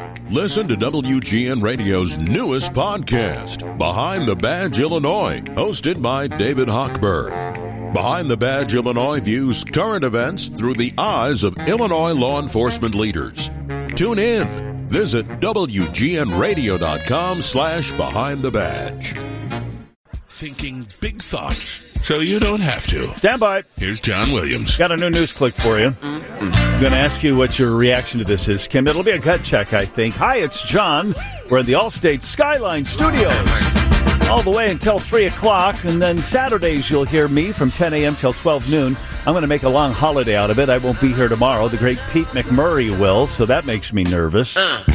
Listen to WGN Radio's newest podcast, Behind the Badge Illinois, hosted by David Hochberg. Behind the Badge Illinois views current events through the eyes of Illinois law enforcement leaders. Tune in. Visit WGNRadio.com/Behind the Badge. Thinking big thoughts so you don't have to. Stand by. Here's John Williams. Got a new news clip for you. I'm going to ask you what your reaction to this is, Kim. It'll be a gut check, I think. Hi, it's John. We're in the Allstate Skyline Studios all the way until 3 o'clock. And then Saturdays, you'll hear me from 10 a.m. till 12 noon. I'm going to make a long holiday out of it. I won't be here tomorrow. The great Pete McMurray will, so that makes me nervous.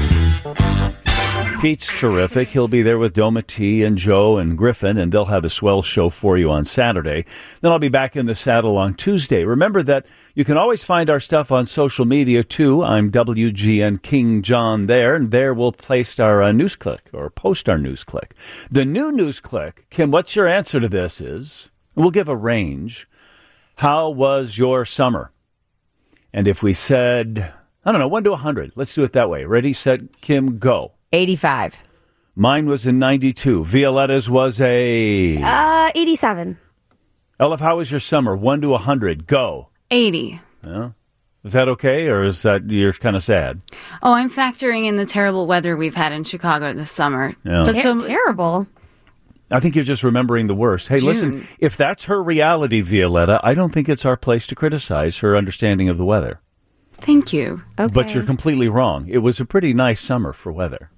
Pete's terrific. He'll be there with Doma T and Joe and Griffin, and they'll have a swell show for you on Saturday. Then I'll be back in the saddle on Tuesday. Remember that you can always find our stuff on social media, too. I'm WGN King John there, and there we'll place our news click or post our news click. The new news click, Kim, what's your answer to this is, we'll give a range. How was your summer? And if we said, I don't know, 1 to 100, let's do it that way. Ready, set, Kim, go. 85. Mine was in 92. Violetta's was a... 87. Elif, how was your summer? 1 to 100. Go. 80. Yeah. Is that okay, or is that you're kind of sad? Oh, I'm factoring in the terrible weather we've had in Chicago this summer. Yeah. Terrible. I think you're just remembering the worst. Hey, listen, if that's her reality, Violetta, I don't think it's our place to criticize her understanding of the weather. Thank you. Okay. But you're completely wrong. It was a pretty nice summer for weather.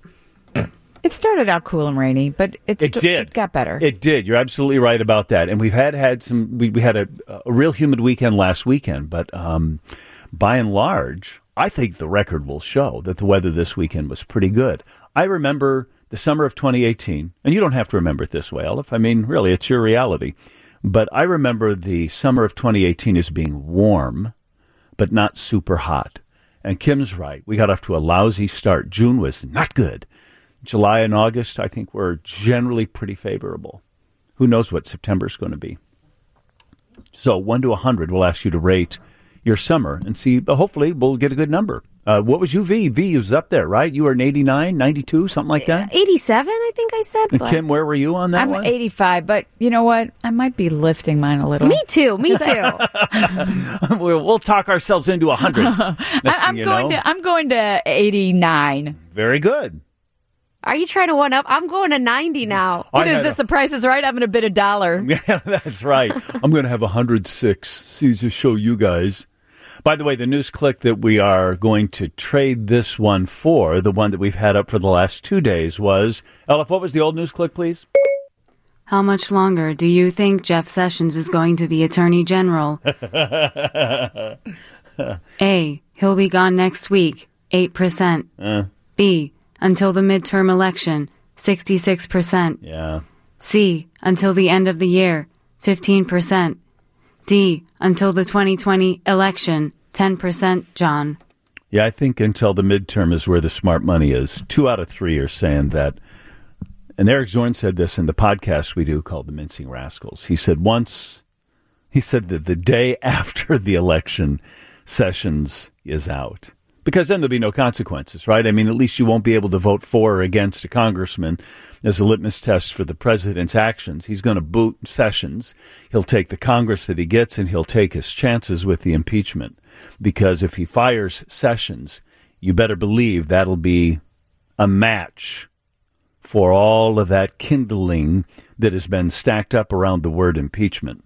It started out cool and rainy, but it got better. It did. You're absolutely right about that. And we've had some. We had a real humid weekend last weekend, but by and large, I think the record will show that the weather this weekend was pretty good. I remember the summer of 2018, and you don't have to remember it this way, Elif. I mean, really, it's your reality. But I remember the summer of 2018 as being warm, but not super hot. And Kim's right. We got off to a lousy start. June was not good. July and August, I think, were generally pretty favorable. Who knows what September's going to be? So 1 to 100, we'll ask you to rate your summer and see. Hopefully, we'll get a good number. What was you, V? V was up there, right? You were an 89, 92, something like that? 87, I think I said. And Kim, where were you on that one? I'm 85, but you know what? I might be lifting mine a little. Me too. We'll talk ourselves into 100. I'm going to 89. Very good. Are you trying to one up? I'm going to 90 now. What is this? The Price is Right? I'm going to bid $1. Yeah, that's right. I'm going to have 106. See, to show you guys. By the way, the news click that we are going to trade this one for, the one that we've had up for the last 2 days, was, Elif, what was the old news click, please? How much longer do you think Jeff Sessions is going to be Attorney General? A, he'll be gone next week, 8%. B, until the midterm election, 66%. Yeah. C, until the end of the year, 15%. D, until the 2020 election, 10%, John. Yeah, I think until the midterm is where the smart money is. 2 out of 3 are saying that. And Eric Zorn said this in the podcast we do called The Mincing Rascals. He said that the day after the election, Sessions is out. Because then there'll be no consequences, right? I mean, at least you won't be able to vote for or against a congressman as a litmus test for the president's actions. He's going to boot Sessions. He'll take the Congress that he gets, and he'll take his chances with the impeachment. Because if he fires Sessions, you better believe that'll be a match for all of that kindling that has been stacked up around the word impeachment.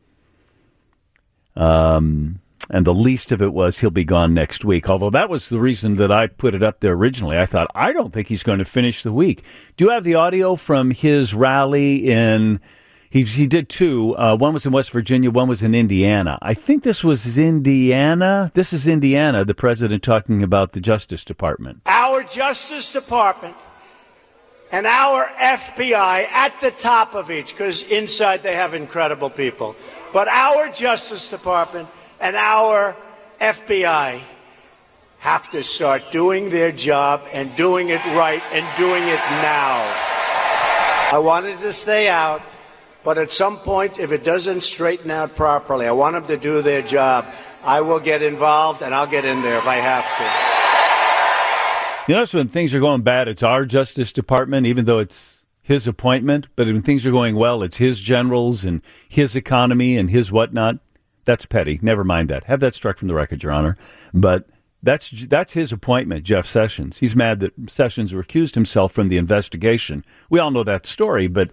And the least of it was he'll be gone next week. Although that was the reason that I put it up there originally. I thought, I don't think he's going to finish the week. Do you have the audio from his rally in... He did 2. One was in West Virginia. One was in Indiana. I think this was Indiana. This is Indiana, the president talking about the Justice Department. Our Justice Department and our FBI at the top of each, because inside they have incredible people. But our Justice Department and our FBI have to start doing their job and doing it right and doing it now. I wanted to stay out, but at some point, if it doesn't straighten out properly, I want them to do their job. I will get involved, and I'll get in there if I have You notice when things are going bad, it's our Justice Department, even though it's his appointment. But when things are going well, it's his generals and his economy and his whatnot. That's petty. Never mind that. Have that struck from the record, Your Honor. But that's his appointment, Jeff Sessions. He's mad that Sessions recused himself from the investigation. We all know that story, but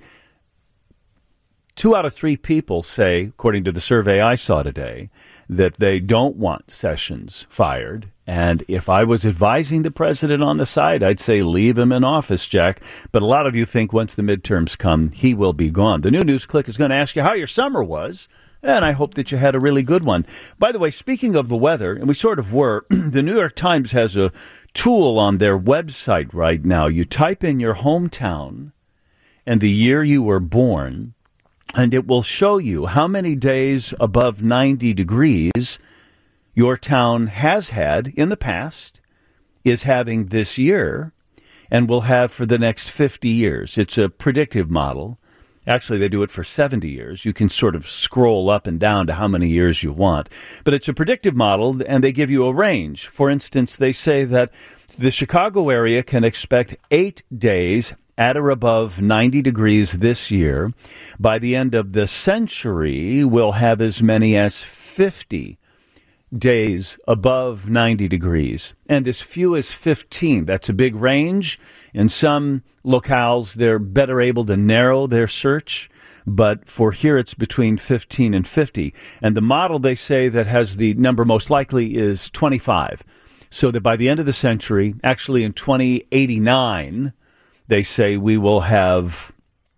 2 out of 3 people say, according to the survey I saw today, that they don't want Sessions fired. And if I was advising the president on the side, I'd say leave him in office, Jack. But a lot of you think once the midterms come, he will be gone. The New News Click is going to ask you how your summer was, and I hope that you had a really good one. By the way, speaking of the weather, and we sort of were, the New York Times has a tool on their website right now. You type in your hometown and the year you were born, and it will show you how many days above 90 degrees your town has had in the past, is having this year, and will have for the next 50 years. It's a predictive model. Actually, they do it for 70 years. You can sort of scroll up and down to how many years you want. But it's a predictive model, and they give you a range. For instance, they say that the Chicago area can expect 8 days at or above 90 degrees this year. By the end of the century, we'll have as many as 50 days above 90 degrees, and as few as 15. That's a big range. In some locales, they're better able to narrow their search, but for here it's between 15 and 50. And the model, they say, that has the number most likely is 25. So that by the end of the century, actually in 2089, they say we will have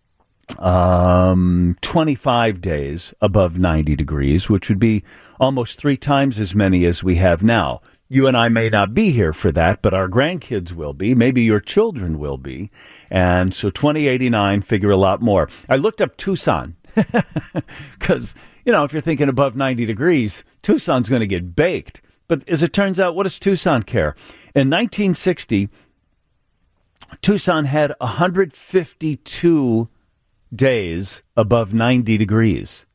25 days above 90 degrees, which would be almost 3 times as many as we have now. You and I may not be here for that, but our grandkids will be. Maybe your children will be. And so 2089, figure a lot more. I looked up Tucson because, if you're thinking above 90 degrees, Tucson's going to get baked. But as it turns out, what does Tucson care? In 1960, Tucson had 152 days above 90 degrees.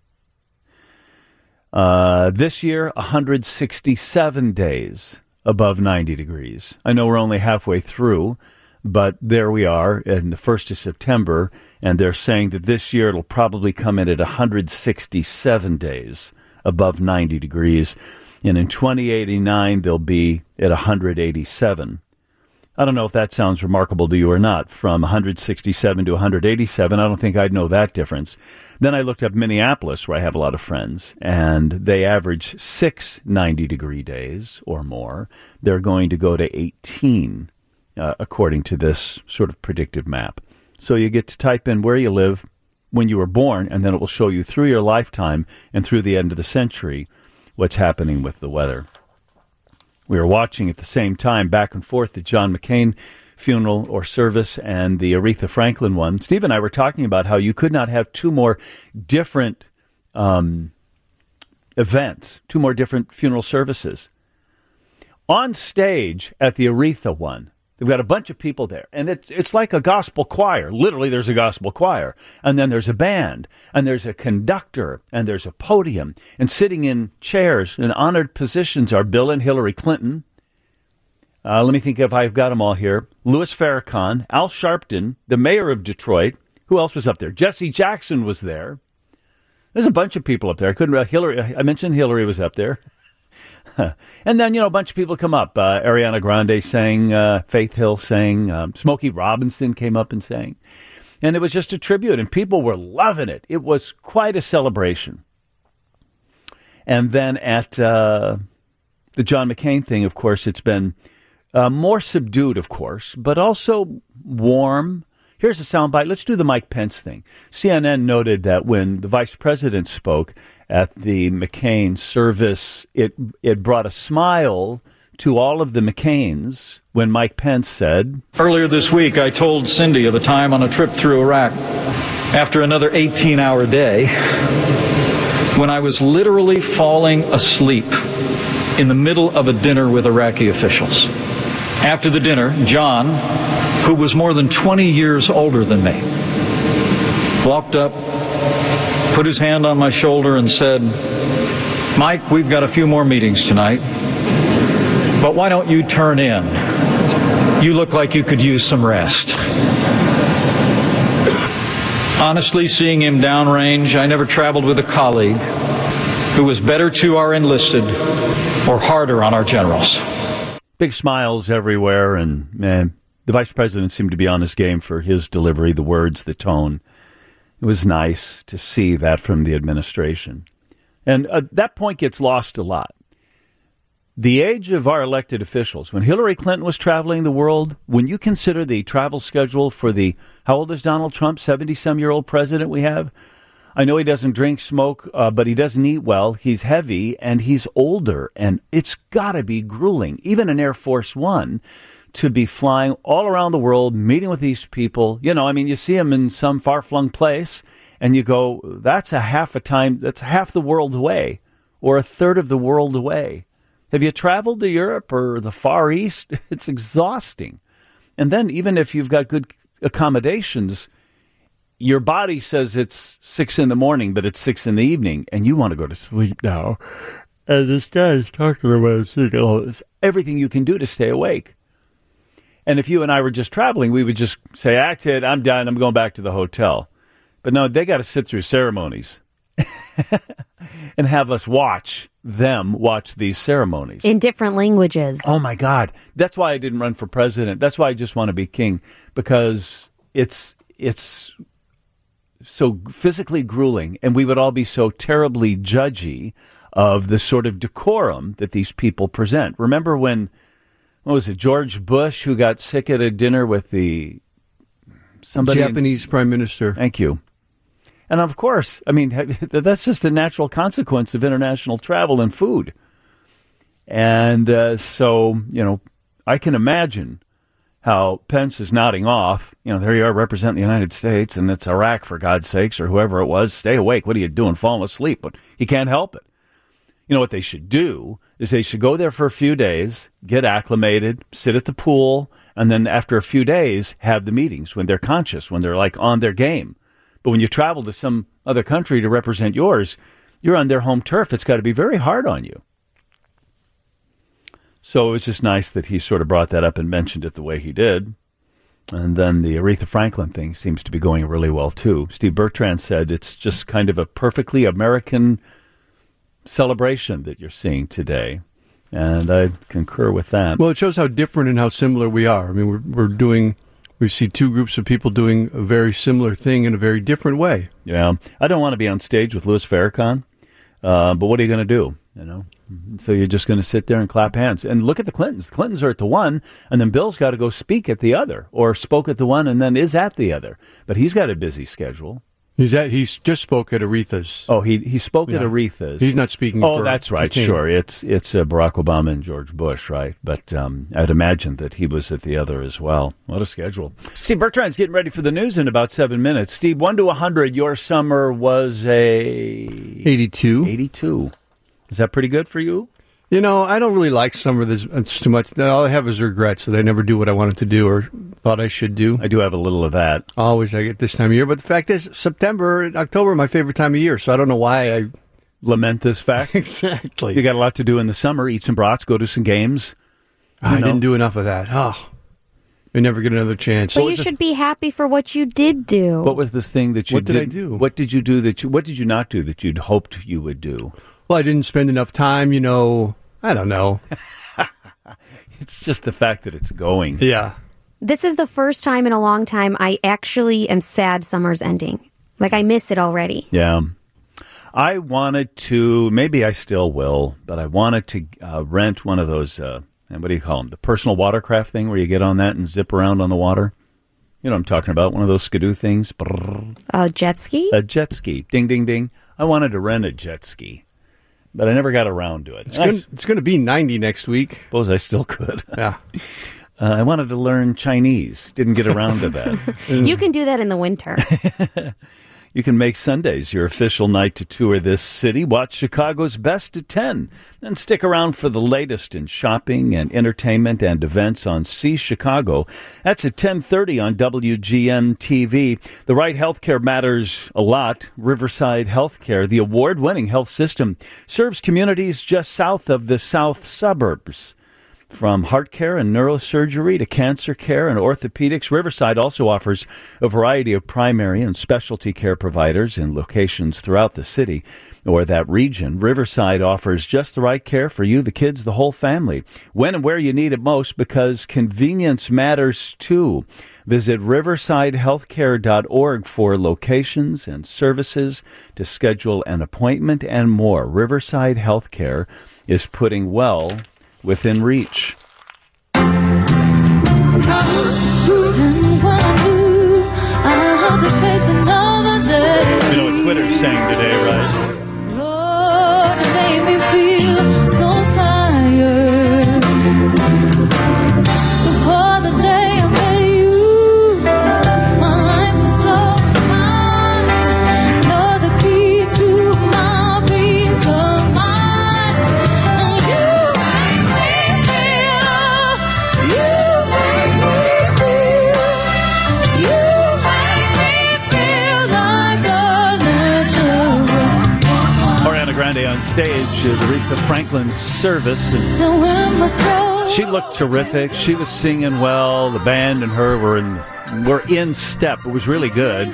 This year, 167 days above 90 degrees. I know we're only halfway through, but there we are in the 1st of September, and they're saying that this year it'll probably come in at 167 days above 90 degrees, and in 2089 they'll be at 187. I don't know if that sounds remarkable to you or not. From 167 to 187, I don't think I'd know that difference. Then I looked up Minneapolis, where I have a lot of friends, and they average 6 90-degree days or more. They're going to go to 18, according to this sort of predictive map. So you get to type in where you live, when you were born, and then it will show you through your lifetime and through the end of the century what's happening with the weather. We were watching at the same time back and forth the John McCain funeral or service and the Aretha Franklin one. Steve and I were talking about how you could not have 2 more different events, 2 more different funeral services. On stage at the Aretha one, they've got a bunch of people there, and it's like a gospel choir. Literally, there's a gospel choir, and then there's a band, and there's a conductor, and there's a podium, and sitting in chairs in honored positions are Bill and Hillary Clinton. Let me think if I've got them all here. Louis Farrakhan, Al Sharpton, the mayor of Detroit. Who else was up there? Jesse Jackson was there. There's a bunch of people up there. Hillary. I mentioned Hillary was up there. And then, a bunch of people come up. Ariana Grande sang, Faith Hill sang, Smokey Robinson came up and sang. And it was just a tribute, and people were loving it. It was quite a celebration. And then at the John McCain thing, of course, it's been more subdued, of course, but also warm. Here's a soundbite. Let's do the Mike Pence thing. CNN noted that when the vice president spoke at the McCain service, it brought a smile to all of the McCains when Mike Pence said, "Earlier this week, I told Cindy of a time on a trip through Iraq after another 18-hour day when I was literally falling asleep in the middle of a dinner with Iraqi officials. After the dinner, John, who was more than 20 years older than me, walked up, put his hand on my shoulder and said, 'Mike, we've got a few more meetings tonight, but why don't you turn in you look like you could use some rest. Honestly, seeing him downrange, I never traveled with a colleague who was better to our enlisted or harder on our generals. Big smiles everywhere, and man, the vice president seemed to be on his game for his delivery, the words, the tone. It was nice to see that from the administration. And that point gets lost a lot. The age of our elected officials, when Hillary Clinton was traveling the world, when you consider the travel schedule for how old is Donald Trump, 70-some-year-old president we have? I know he doesn't drink, smoke, but he doesn't eat well. He's heavy, and he's older, and it's got to be grueling, even in Air Force One, to be flying all around the world, meeting with these people. You see them in some far-flung place, and you go, that's half the world away, or a third of the world away. Have you traveled to Europe or the Far East? It's exhausting. And then even if you've got good accommodations, your body says it's 6 a.m, but it's 6 p.m, and you want to go to sleep now. And this guy's talking about everything you can do to stay awake. And if you and I were just traveling, we would just say, that's it, I'm done, I'm going back to the hotel. But no, they got to sit through ceremonies and have us watch these ceremonies. In different languages. Oh, my God. That's why I didn't run for president. That's why I just want to be king, because it's so physically grueling, and we would all be so terribly judgy of the sort of decorum that these people present. Remember when, George Bush, who got sick at a dinner with somebody Japanese prime minister. Thank you. And of course, that's just a natural consequence of international travel and food. And so, I can imagine how Pence is nodding off. There you are representing the United States, and it's Iraq, for God's sakes, or whoever it was. Stay awake. What are you doing? Falling asleep. But he can't help it. What they should do is they should go there for a few days, get acclimated, sit at the pool, and then after a few days have the meetings when they're conscious, when they're on their game. But when you travel to some other country to represent yours, you're on their home turf. It's got to be very hard on you. So it was just nice that he sort of brought that up and mentioned it the way he did. And then the Aretha Franklin thing seems to be going really well, too. Steve Bertrand said it's just kind of a perfectly American celebration that you're seeing today. And I concur with that. Well, it shows how different and how similar we are. We see two groups of people doing a very similar thing in a very different way. Yeah. I don't want to be on stage with Louis Farrakhan, but what are you going to do? So you're just going to sit there and clap hands. And look at the Clintons. Clintons are at the one, and then Bill's got to go speak at the other, or spoke at the one and then is at the other. But he's got a busy schedule. He's just spoke at Aretha's. Oh, he spoke at Aretha's. He's not speaking. Oh, that's right. Sure, it's Barack Obama and George Bush, right? But I'd imagine that he was at the other as well. What a schedule! Steve Bertrand's getting ready for the news in about 7 minutes. Steve, 1 to 100, your summer was 82. 82. Is that pretty good for you? I don't really like summer this too much. All I have is regrets that I never do what I wanted to do or thought I should do. I do have a little of that. Always I get this time of year. But the fact is, September and October are my favorite time of year, so I don't know why I lament this fact. Exactly. You got a lot to do in the summer. Eat some brats, go to some games. I didn't do enough of that. Oh, I never get another chance. But you should be happy for what you did do. What was this thing that you did? What did I do? What did you do what did you not do that you'd hoped you would do? Well, I didn't spend enough time, I don't know. It's just the fact that it's going. Yeah. This is the first time in a long time I actually am sad summer's ending. I miss it already. Yeah. I wanted to, maybe I still will, but I wanted to rent one of those, what do you call them? The personal watercraft thing where you get on that and zip around on the water. You know what I'm talking about? One of those skidoo things. A jet ski? A jet ski. Ding, ding, ding. I wanted to rent a jet ski. But I never got around to it. It's going to be 90 next week. Suppose I still could. Yeah. I wanted to learn Chinese. Didn't get around to that. You can do that in the winter. You can make Sundays your official night to tour this city. Watch Chicago's Best at 10. And stick around for the latest in shopping and entertainment and events on See Chicago. That's at 10:30 on WGN TV. The right healthcare matters a lot. Riverside Healthcare, the award-winning health system, serves communities just south of the south suburbs. From heart care and neurosurgery to cancer care and orthopedics, Riverside also offers a variety of primary and specialty care providers in locations throughout the city or that region. Riverside offers just the right care for you, the kids, the whole family, when and where you need it most, because convenience matters too. Visit riversidehealthcare.org for locations and services, to schedule an appointment, and more. Riverside Healthcare is putting well within reach. You know what Twitter's saying today, right? Lord, it made me feel so tired. Before the day I met you, my life was so fine. You're the key to my peace of mind. And you make me feel, you make me feel, you make me feel like a legend. Ariana Grande on stage at Aretha Franklin's service. So in my soul, She looked terrific. She was singing well. The band and her were in step. It was really good.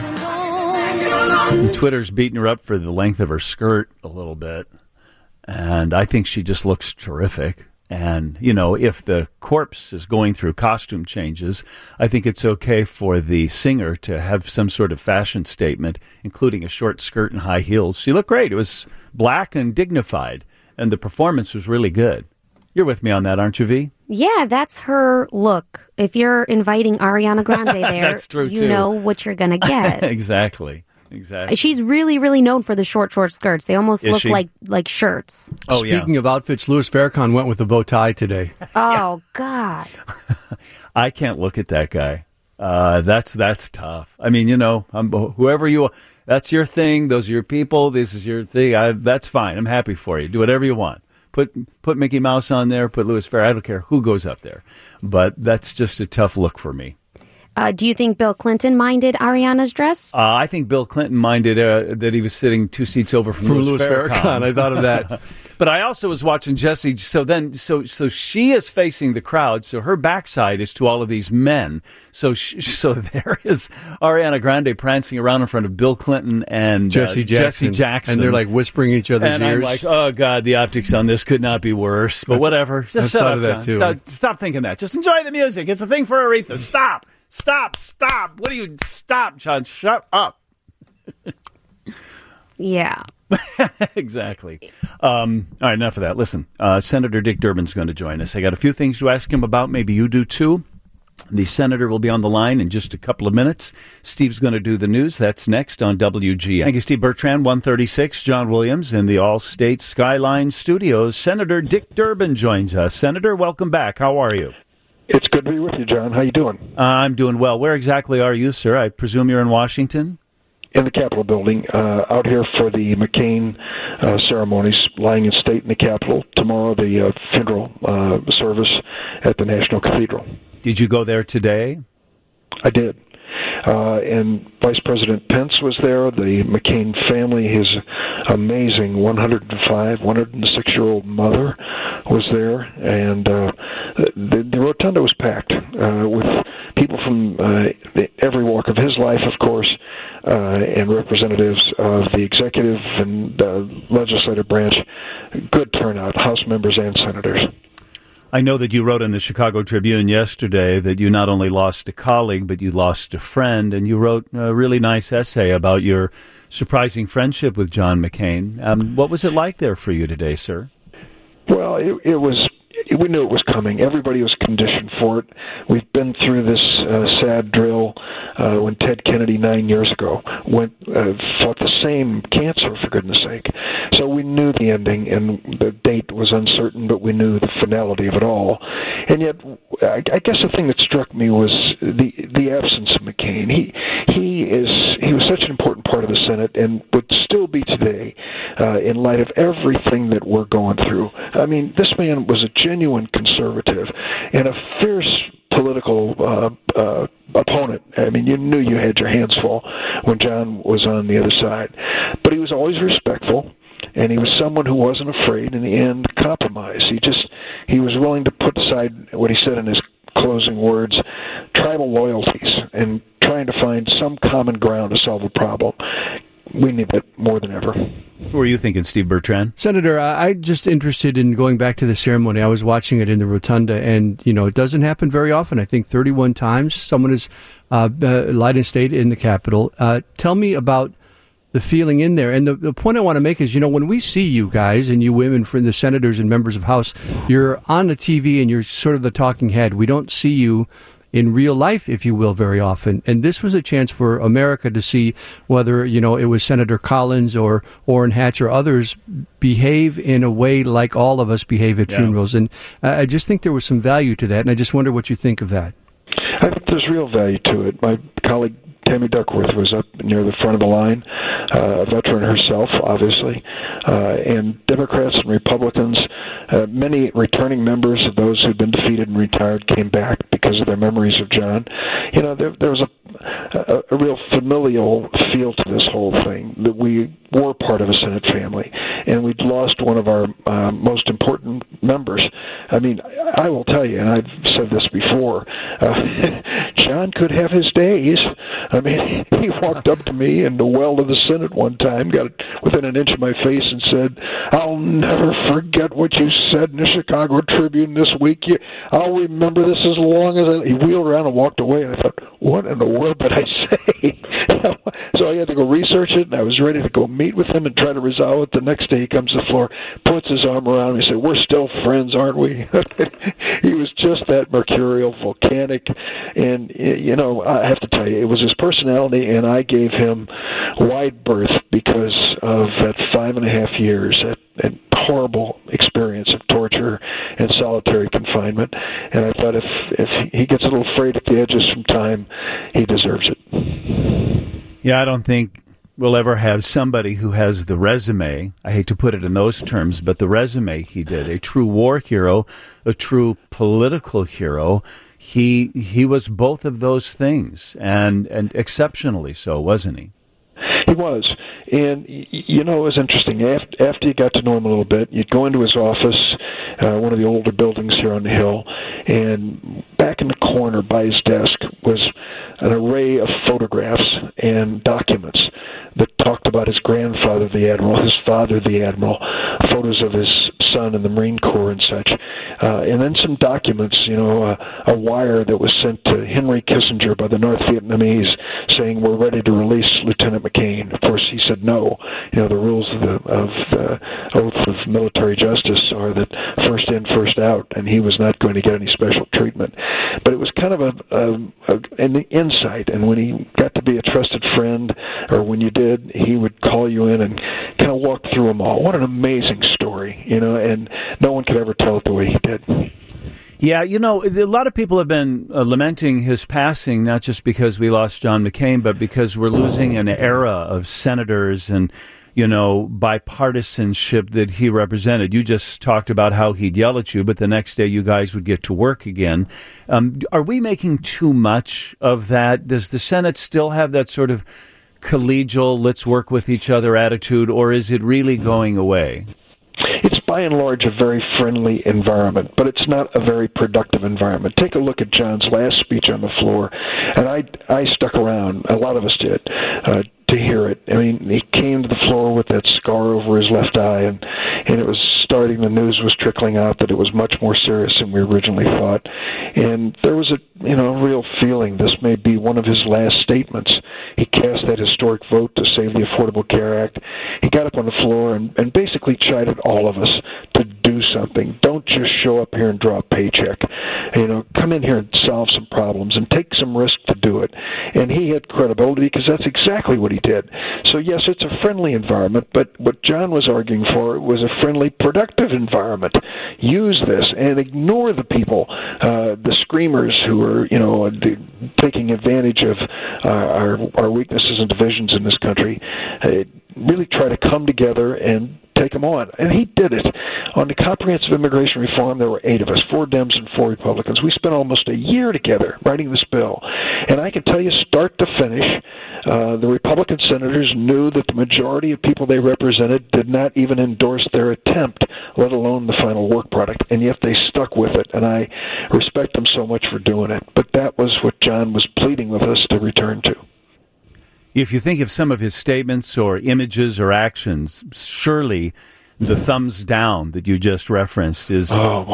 And Twitter's beating her up for the length of her skirt a little bit. And I think she just looks terrific. And, you know, if the corpse is going through costume changes, I think it's okay for the singer to have some sort of fashion statement, including a short skirt and high heels. She looked great. It was black and dignified, and the performance was really good. You're with me on that, aren't you, V? Yeah, that's her look. If you're inviting Ariana Grande there, That's true, you too. know what you're going to get. Exactly. She's really, really known for the short skirts. They almost Is look she? like shirts. Oh, yeah. Speaking of outfits, Louis Farrakhan went with a bow tie today. Oh, God. I can't look at that guy. That's tough. I mean, you know, whoever you are, that's your thing. Those are your people. This is your thing. That's fine. I'm happy for you. Do whatever you want. Put Mickey Mouse on there. Put Louis Farrakhan. I don't care who goes up there. But that's just a tough look for me. Do you think Bill Clinton minded Ariana's dress? I think Bill Clinton minded that he was sitting 2 seats over from Louis Farrakhan. I thought of that. But I also was watching Jessie. So she is facing the crowd. So her backside is to all of these men. So there is Ariana Grande prancing around in front of Bill Clinton and Jesse Jackson. And they're like whispering each other's and ears. I'm like, oh God, the optics on this could not be worse. But whatever. Just shut up, John. Stop thinking that. Just enjoy the music. It's a thing for Aretha. Stop. What do you stop, John? Shut up. Yeah. Exactly. All right, enough of that. Listen, Senator Dick Durbin's going to join us. I got a few things to ask him about. Maybe you do too. The senator will be on the line in just a couple of minutes. Steve's going to do the news. That's next on WGN. Thank you, Steve Bertrand, 136. John Williams in the All-State Skyline Studios. Senator Dick Durbin joins us. Senator, welcome back. How are you? It's good to be with you, John. How you doing? I'm doing well. Where exactly are you, sir? I presume you're in Washington? In the Capitol building, out here for the McCain ceremonies, lying in state in the Capitol. Tomorrow, the funeral service at the National Cathedral. Did you go there today? I did. And Vice President Pence was there. The McCain family, his amazing 106-year-old mother was there. And the rotunda was packed with people from every walk of his life, of course, and representatives of the executive and legislative branch. Good turnout, House members and senators. I know that you wrote in the Chicago Tribune yesterday that you not only lost a colleague, but you lost a friend, and you wrote a really nice essay about your surprising friendship with John McCain. What was it like there for you today, sir? Well, it was. We knew it was coming. Everybody was conditioned for it. We've been through this sad drill when Ted Kennedy 9 years ago fought the same cancer, for goodness sake. So we knew the ending, and the date was uncertain, but we knew the finality of it all. And yet, I guess the thing that struck me was the absence of McCain. He was such an important part of the Senate, and would still be today in light of everything that we're going through. I mean, this man was a genuine conservative and a fierce political opponent. I mean, you knew you had your hands full when John was on the other side. But he was always respectful, and he was someone who wasn't afraid, in the end, to compromise. he was willing to put aside what he said in his closing words, tribal loyalties, and trying to find some common ground to solve a problem. We need that more than ever. Who are you thinking, Steve Bertrand? Senator, I'm just interested in going back to the ceremony. I was watching it in the rotunda, and, it doesn't happen very often. I think 31 times someone has lied in state in the Capitol. Tell me about the feeling in there. And the point I want to make is, when we see you guys and you women, for the senators and members of House, you're on the TV and you're sort of the talking head. We don't see you in real life, if you will, very often. And this was a chance for America to see whether, it was Senator Collins or Orrin Hatch or others behave in a way like all of us behave at funerals. And I just think there was some value to that. And I just wonder what you think of that. I think there's real value to it. My colleague Tammy Duckworth was up near the front of the line, a veteran herself, obviously, and Democrats and Republicans, many returning members of those who'd been defeated and retired came back because of their memories of John. There was a real familial feel to this whole thing, that we were part of a Senate family, and we'd lost one of our most important members. I mean, I will tell you, and I've said this before, John could have his days. I mean, he walked up to me in the well of the Senate one time, got within an inch of my face, and said, "I'll never forget what you said in the Chicago Tribune this week. I'll remember this as long as..." He wheeled around and walked away, and I thought, what in the world did I say? So I had to go research it, and I was ready to go meet with him and try to resolve it. The next day he comes to the floor, puts his arm around me, and said, "We're still friends, aren't we?" He was just that mercurial, volcanic, and, I have to tell you, it was his personality, and I gave him wide berth because of that 5.5 years, that horrible experience of torture and solitary confinement. And I thought if he gets a little frayed at the edges from time, he deserves it. Yeah, I don't think we'll ever have somebody who has the resume, I hate to put it in those terms, but the resume he did, a true war hero, a true political hero. He was both of those things, and exceptionally so, wasn't he? He was. And, it was interesting. After you got to know him a little bit, you'd go into his office, one of the older buildings here on the Hill, and back in the corner by his desk was an array of photographs and documents that talked about his grandfather, the Admiral, his father, the Admiral, photos of his son in the Marine Corps and such. And then some documents, a wire that was sent to Henry Kissinger by the North Vietnamese saying, "We're ready to release Lieutenant McCain." Of course, he said no. The rules of the oath of military justice are that first in, first out, and he was not going to get any special treatment. But it was kind of an insight, and when he got to be a trusted friend, or when you did, he would call you in and kind of walk through them all. What an amazing story, and no one could ever tell it the way he did. Yeah, a lot of people have been lamenting his passing, not just because we lost John McCain, but because we're losing an era of senators and, bipartisanship that he represented. You just talked about how he'd yell at you, but the next day you guys would get to work again. Are we making too much of that? Does the Senate still have that sort of collegial, let's work with each other attitude, or is it really going away? It's by and large a very friendly environment, but it's not a very productive environment. Take a look at John's last speech on the floor, and I stuck around, a lot of us did, to hear it. I mean, he came to the floor with that scar over his left eye, and it was starting, the news was trickling out that it was much more serious than we originally thought. And there was a real feeling this may be one of his last statements. He cast that historic vote to save the Affordable Care Act. He got up on the floor and basically chided all of us to do something. Don't just show up here and draw a paycheck. Come in here and solve some problems and take some risk to do it. And he had credibility because that's exactly what he did. So yes, it's a friendly environment, but what John was arguing for was a friendly, productive environment. Use this and ignore the people, the screamers who are, taking advantage of our weaknesses and divisions in this country. Really try to come together and take them on. And he did it. On the comprehensive immigration reform, there were 8 of us, 4 Dems and 4 Republicans. We spent almost a year together writing this bill. And I can tell you, start to finish, The Republican senators knew that the majority of people they represented did not even endorse their attempt, let alone the final work product, and yet they stuck with it, and I respect them so much for doing it. But that was what John was pleading with us to return to. If you think of some of his statements or images or actions, surely the thumbs down that you just referenced is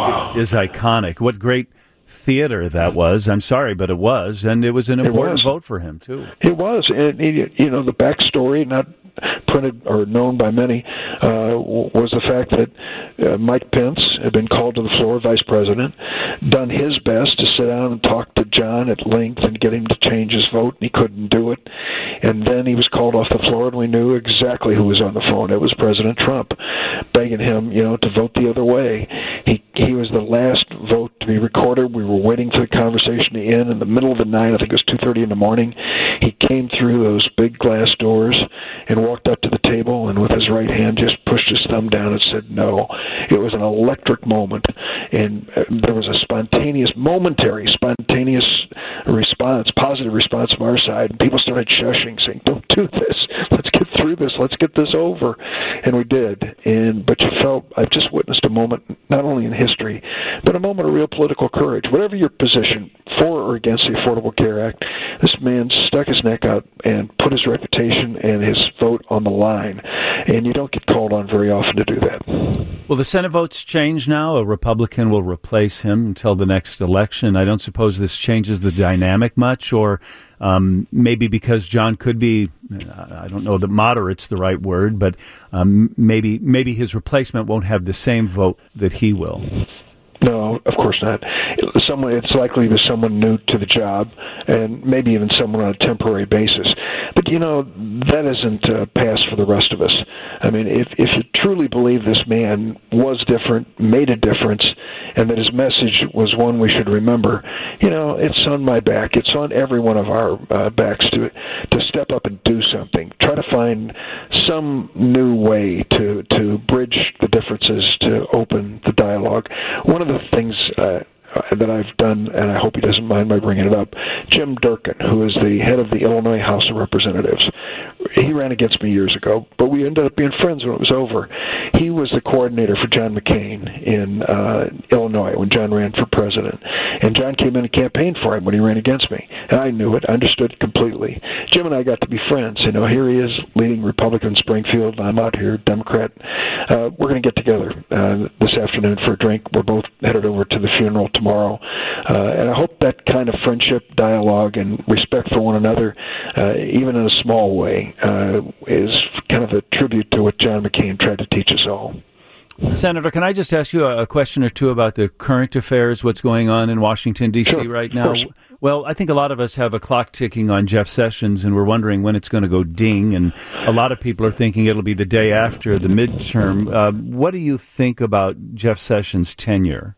iconic. What great theater that was. I'm sorry, but it was, and it was an important vote for him, too. It was. And, the backstory, not printed or known by many, was the fact that Mike Pence had been called to the floor, vice president, done his best to sit down and talk to John at length and get him to change his vote, and he couldn't do it. And then he was called off the floor, and we knew exactly who was on the phone. It was President Trump, begging him, to vote the other way. He was the last vote to be recorded. We were waiting for the conversation to end in the middle of the night. I think it was 2:30 in the morning. He came through those big glass doors and walked up to the table, and with his right hand just pushed his thumb down and said no. It was an electric moment, and there was a momentary spontaneous response, positive response from our side, and people started shushing, saying, "Don't do this. Let's get through this. Let's get this over." And we did. But you felt, I've just witnessed a moment, not only in history, but a moment of real political courage. Whatever your position, for or against the Affordable Care Act, this man stuck his neck out and put his reputation and his vote on the line. And you don't get called on very often to do that. Well, the Senate votes change now. A Republican will replace him until the next election. I don't suppose this changes the dynamic much, or maybe because John could be, I don't know that moderate's the right word, but maybe his replacement won't have the same vote that he will. No, of course not. It's likely to be someone new to the job, and maybe even someone on a temporary basis. But, that isn't a pass for the rest of us. I mean, if you truly believe this man was different, made a difference, and that his message was one we should remember, it's on my back. It's on every one of our backs to step up and do something. Try to find some new way to bridge the differences, to open the dialogue. One of the things that I've done, and I hope he doesn't mind my bringing it up, Jim Durkin, who is the head of the Illinois House of Representatives, he ran against me years ago, but we ended up being friends when it was over. He was the coordinator for John McCain in Illinois when John ran for president. And John came in and campaigned for him when he ran against me. And I knew it, understood it completely. Jim and I got to be friends. Here he is leading Republican Springfield. I'm out here, Democrat. We're going to get together this afternoon for a drink. We're both headed over to the funeral tomorrow. And I hope that kind of friendship, dialogue, and respect for one another, even in a small way, is kind of a tribute to what John McCain tried to teach us all. Senator, can I just ask you a question or two about the current affairs, what's going on in Washington, D.C. right now? Well, I think a lot of us have a clock ticking on Jeff Sessions, and we're wondering when it's going to go ding, and a lot of people are thinking it'll be the day after the midterm. What do you think about Jeff Sessions' tenure?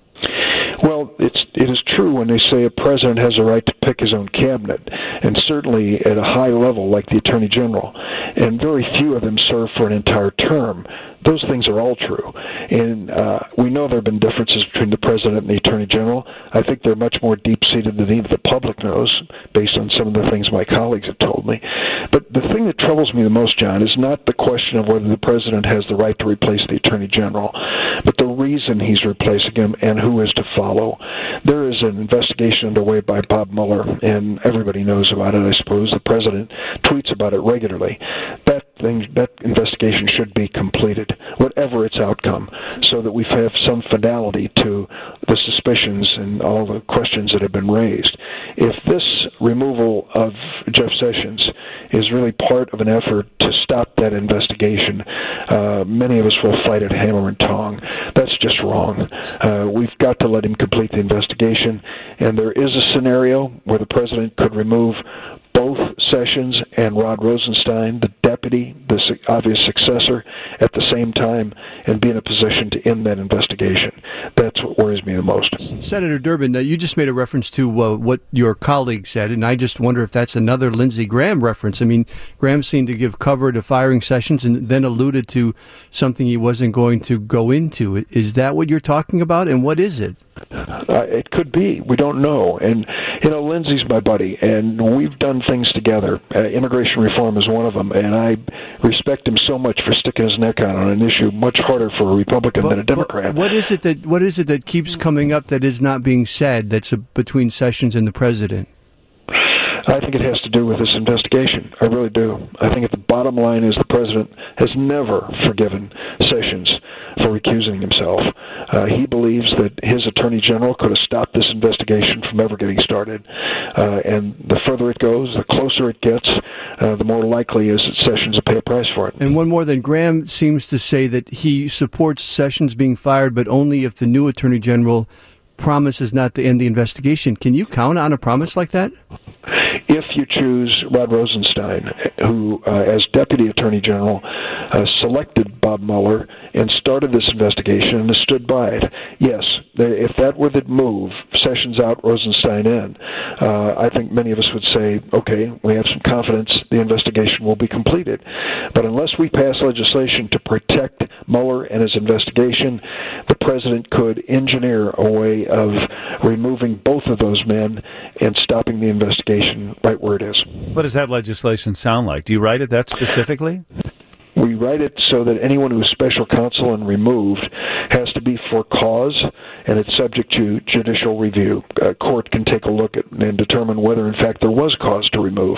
Well, it is true when they say a president has a right to pick his own cabinet, and certainly at a high level like the Attorney General, and very few of them serve for an entire term. Those things are all true. And we know there have been differences between the president and the Attorney General. I think they're much more deep-seated than even the public knows, based on some of the things my colleagues have told me. But the thing that troubles me the most, John, is not the question of whether the president has the right to replace the Attorney General, but the reason he's replacing him and who is to follow. There is an investigation underway by Bob Mueller, and everybody knows about it, I suppose. The president tweets about it regularly. That investigation should be completed, whatever its outcome, so that we have some finality to the suspicions and all the questions that have been raised. If this removal of Jeff Sessions is really part of an effort to stop that investigation, many of us will fight it hammer and tong. That's just wrong. We've got to let him complete the investigation, and there is a scenario where the president could remove both Sessions and Rod Rosenstein, the deputy, the obvious successor, at the same time, and be in a position to end that investigation. That's what worries me the most. Senator Durbin, you just made a reference to what your colleague said, and I just wonder if that's another Lindsey Graham reference. I mean, Graham seemed to give cover to firing Sessions and then alluded to something he wasn't going to go into. Is that what you're talking about, and what is it? It could be. We don't know. And, Lindsey's my buddy, and we've done things together. Immigration reform is one of them, and I respect him so much for sticking his neck out on an issue much harder for a Republican than a Democrat. What is it that keeps coming up that is not being said that's between Sessions and the president? I think it has to do with this investigation. I really do. I think at the bottom line is the president has never forgiven Sessions for recusing himself. He believes that his attorney general could have stopped this investigation from ever getting started. And the further it goes, the closer it gets, the more likely is that Sessions will pay a price for it. And one more, then Graham seems to say that he supports Sessions being fired, but only if the new attorney general promises not to end the investigation. Can you count on a promise like that? If you choose Rod Rosenstein, who, as Deputy Attorney General, selected Bob Mueller and started this investigation and has stood by it, yes, if that were the move, Sessions out, Rosenstein in, I think many of us would say, okay, we have some confidence the investigation will be completed. But unless we pass legislation to protect Mueller and his investigation, the president could engineer a way of removing both of those men and stopping the investigation right where it is. What does that legislation sound like? Do you write it that specifically? We write it so that anyone who is special counsel and removed has to be for cause, and it's subject to judicial review. A court can take a look at and determine whether, in fact, there was cause to remove.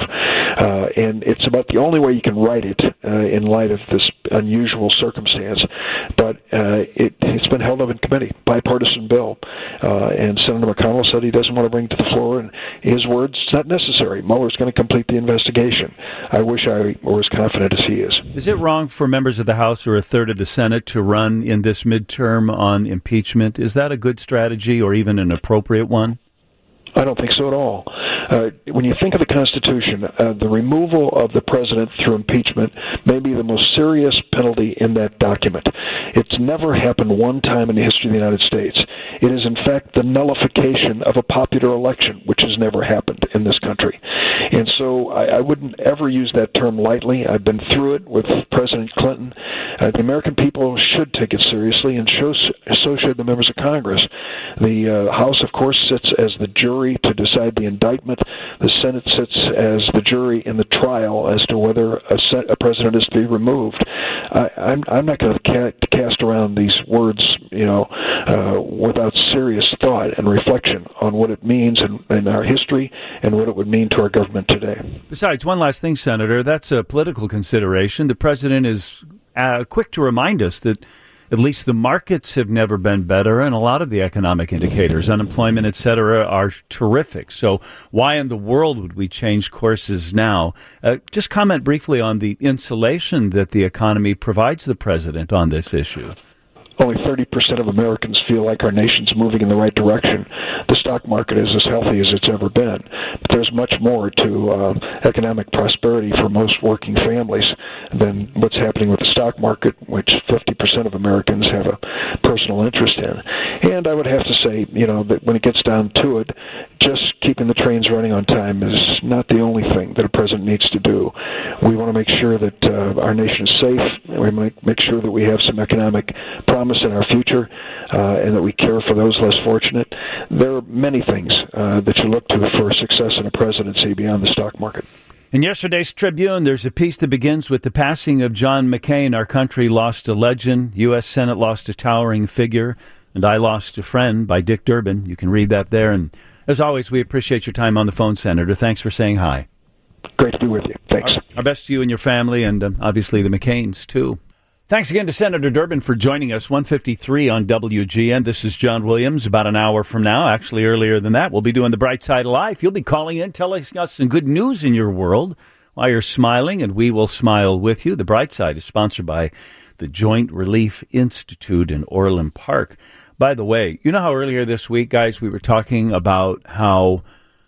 And it's about the only way you can write it in light of this unusual circumstance. But it's been held up in committee, bipartisan bill. And Senator McConnell said he doesn't want to bring it to the floor. And his words, it's not necessary. Mueller's going to complete the investigation. I wish I were as confident as he is. Is it wrong for members of the House or a third of the Senate to run in this midterm on impeachment? Is that a good strategy or even an appropriate one? I don't think so at all. When you think of the Constitution, the removal of the president through impeachment may be the most serious penalty in that document. It's never happened one time in the history of the United States. It is, in fact, the nullification of a popular election, which has never happened in this country. And so I wouldn't ever use that term lightly. I've been through it with President Clinton. The American people should take it seriously, and so should the members of Congress. The House, of course, sits as the jury to decide the indictment. The Senate sits as the jury in the trial as to whether a president is to be removed. I'm not going to cast around these words, without serious thought and reflection on what it means in our history and what it would mean to our government today. Besides, one last thing, Senator, that's a political consideration. The president is quick to remind us that at least the markets have never been better, and a lot of the economic indicators, unemployment, et cetera, are terrific. So why in the world would we change courses now? Just comment briefly on the insulation that the economy provides the president on this issue. Only 30% of Americans feel like our nation's moving in the right direction. The stock market is as healthy as it's ever been. But there's much more to economic prosperity for most working families than what's happening with the stock market, which 50% of Americans have a personal interest in. And I would have to say, that when it gets down to it, just keeping the trains running on time is not the only thing that a president needs to do. We want to make sure that our nation is safe. We make sure that we have some economic promise in our future, and that we care for those less fortunate. There are many things that you look to for success in a presidency beyond the stock market. In yesterday's Tribune, there's a piece that begins with the passing of John McCain. Our country lost a legend. U.S. Senate lost a towering figure. And I lost a friend by Dick Durbin. You can read that there. And as always, we appreciate your time on the phone, Senator. Thanks for saying hi. Great to be with you. Thanks. Our best to you and your family, and obviously the McCains, too. Thanks again to Senator Durbin for joining us. 1:53 on WGN. This is John Williams. About an hour from now, actually earlier than that, we'll be doing the Bright Side of Life. You'll be calling in, telling us some good news in your world while you're smiling, and we will smile with you. The Bright Side is sponsored by the Joint Relief Institute in Orland Park. By the way, you know how earlier this week, guys, we were talking about how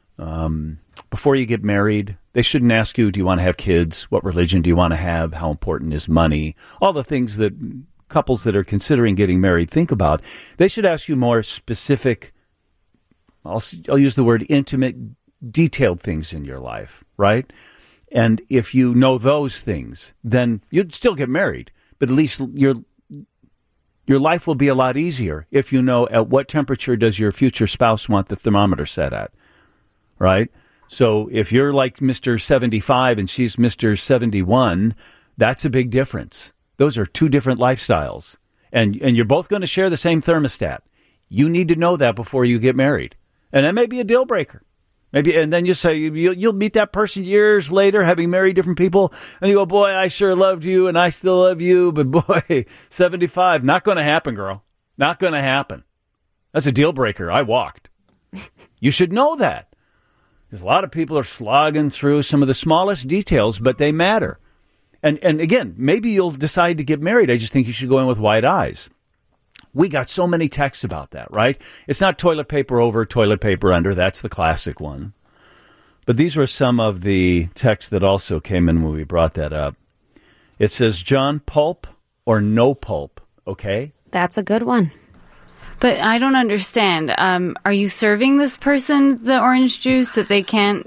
before you get married, they shouldn't ask you, do you want to have kids? What religion do you want to have? How important is money? All the things that couples that are considering getting married think about. They should ask you more specific, I'll use the word intimate, detailed things in your life, right? And if you know those things, then you'd still get married, but at least Your life will be a lot easier if you know at what temperature does your future spouse want the thermometer set at, right? So if you're like Mr. 75 and she's Mr. 71, that's a big difference. Those are two different lifestyles. And you're both going to share the same thermostat. You need to know that before you get married. And that may be a deal breaker. Maybe, and then you say you'll meet that person years later, having married different people, and you go, boy, I sure loved you, and I still love you, but boy, 75, not going to happen, girl. Not going to happen. That's a deal breaker. I walked. You should know that. Because a lot of people are slogging through some of the smallest details, but they matter. And again, maybe you'll decide to get married. I just think you should go in with wide eyes. We got so many texts about that, right? It's not toilet paper over, toilet paper under. That's the classic one. But these were some of the texts that also came in when we brought that up. It says, John, pulp or no pulp, okay? That's a good one. But I don't understand. Are you serving this person the orange juice that they can't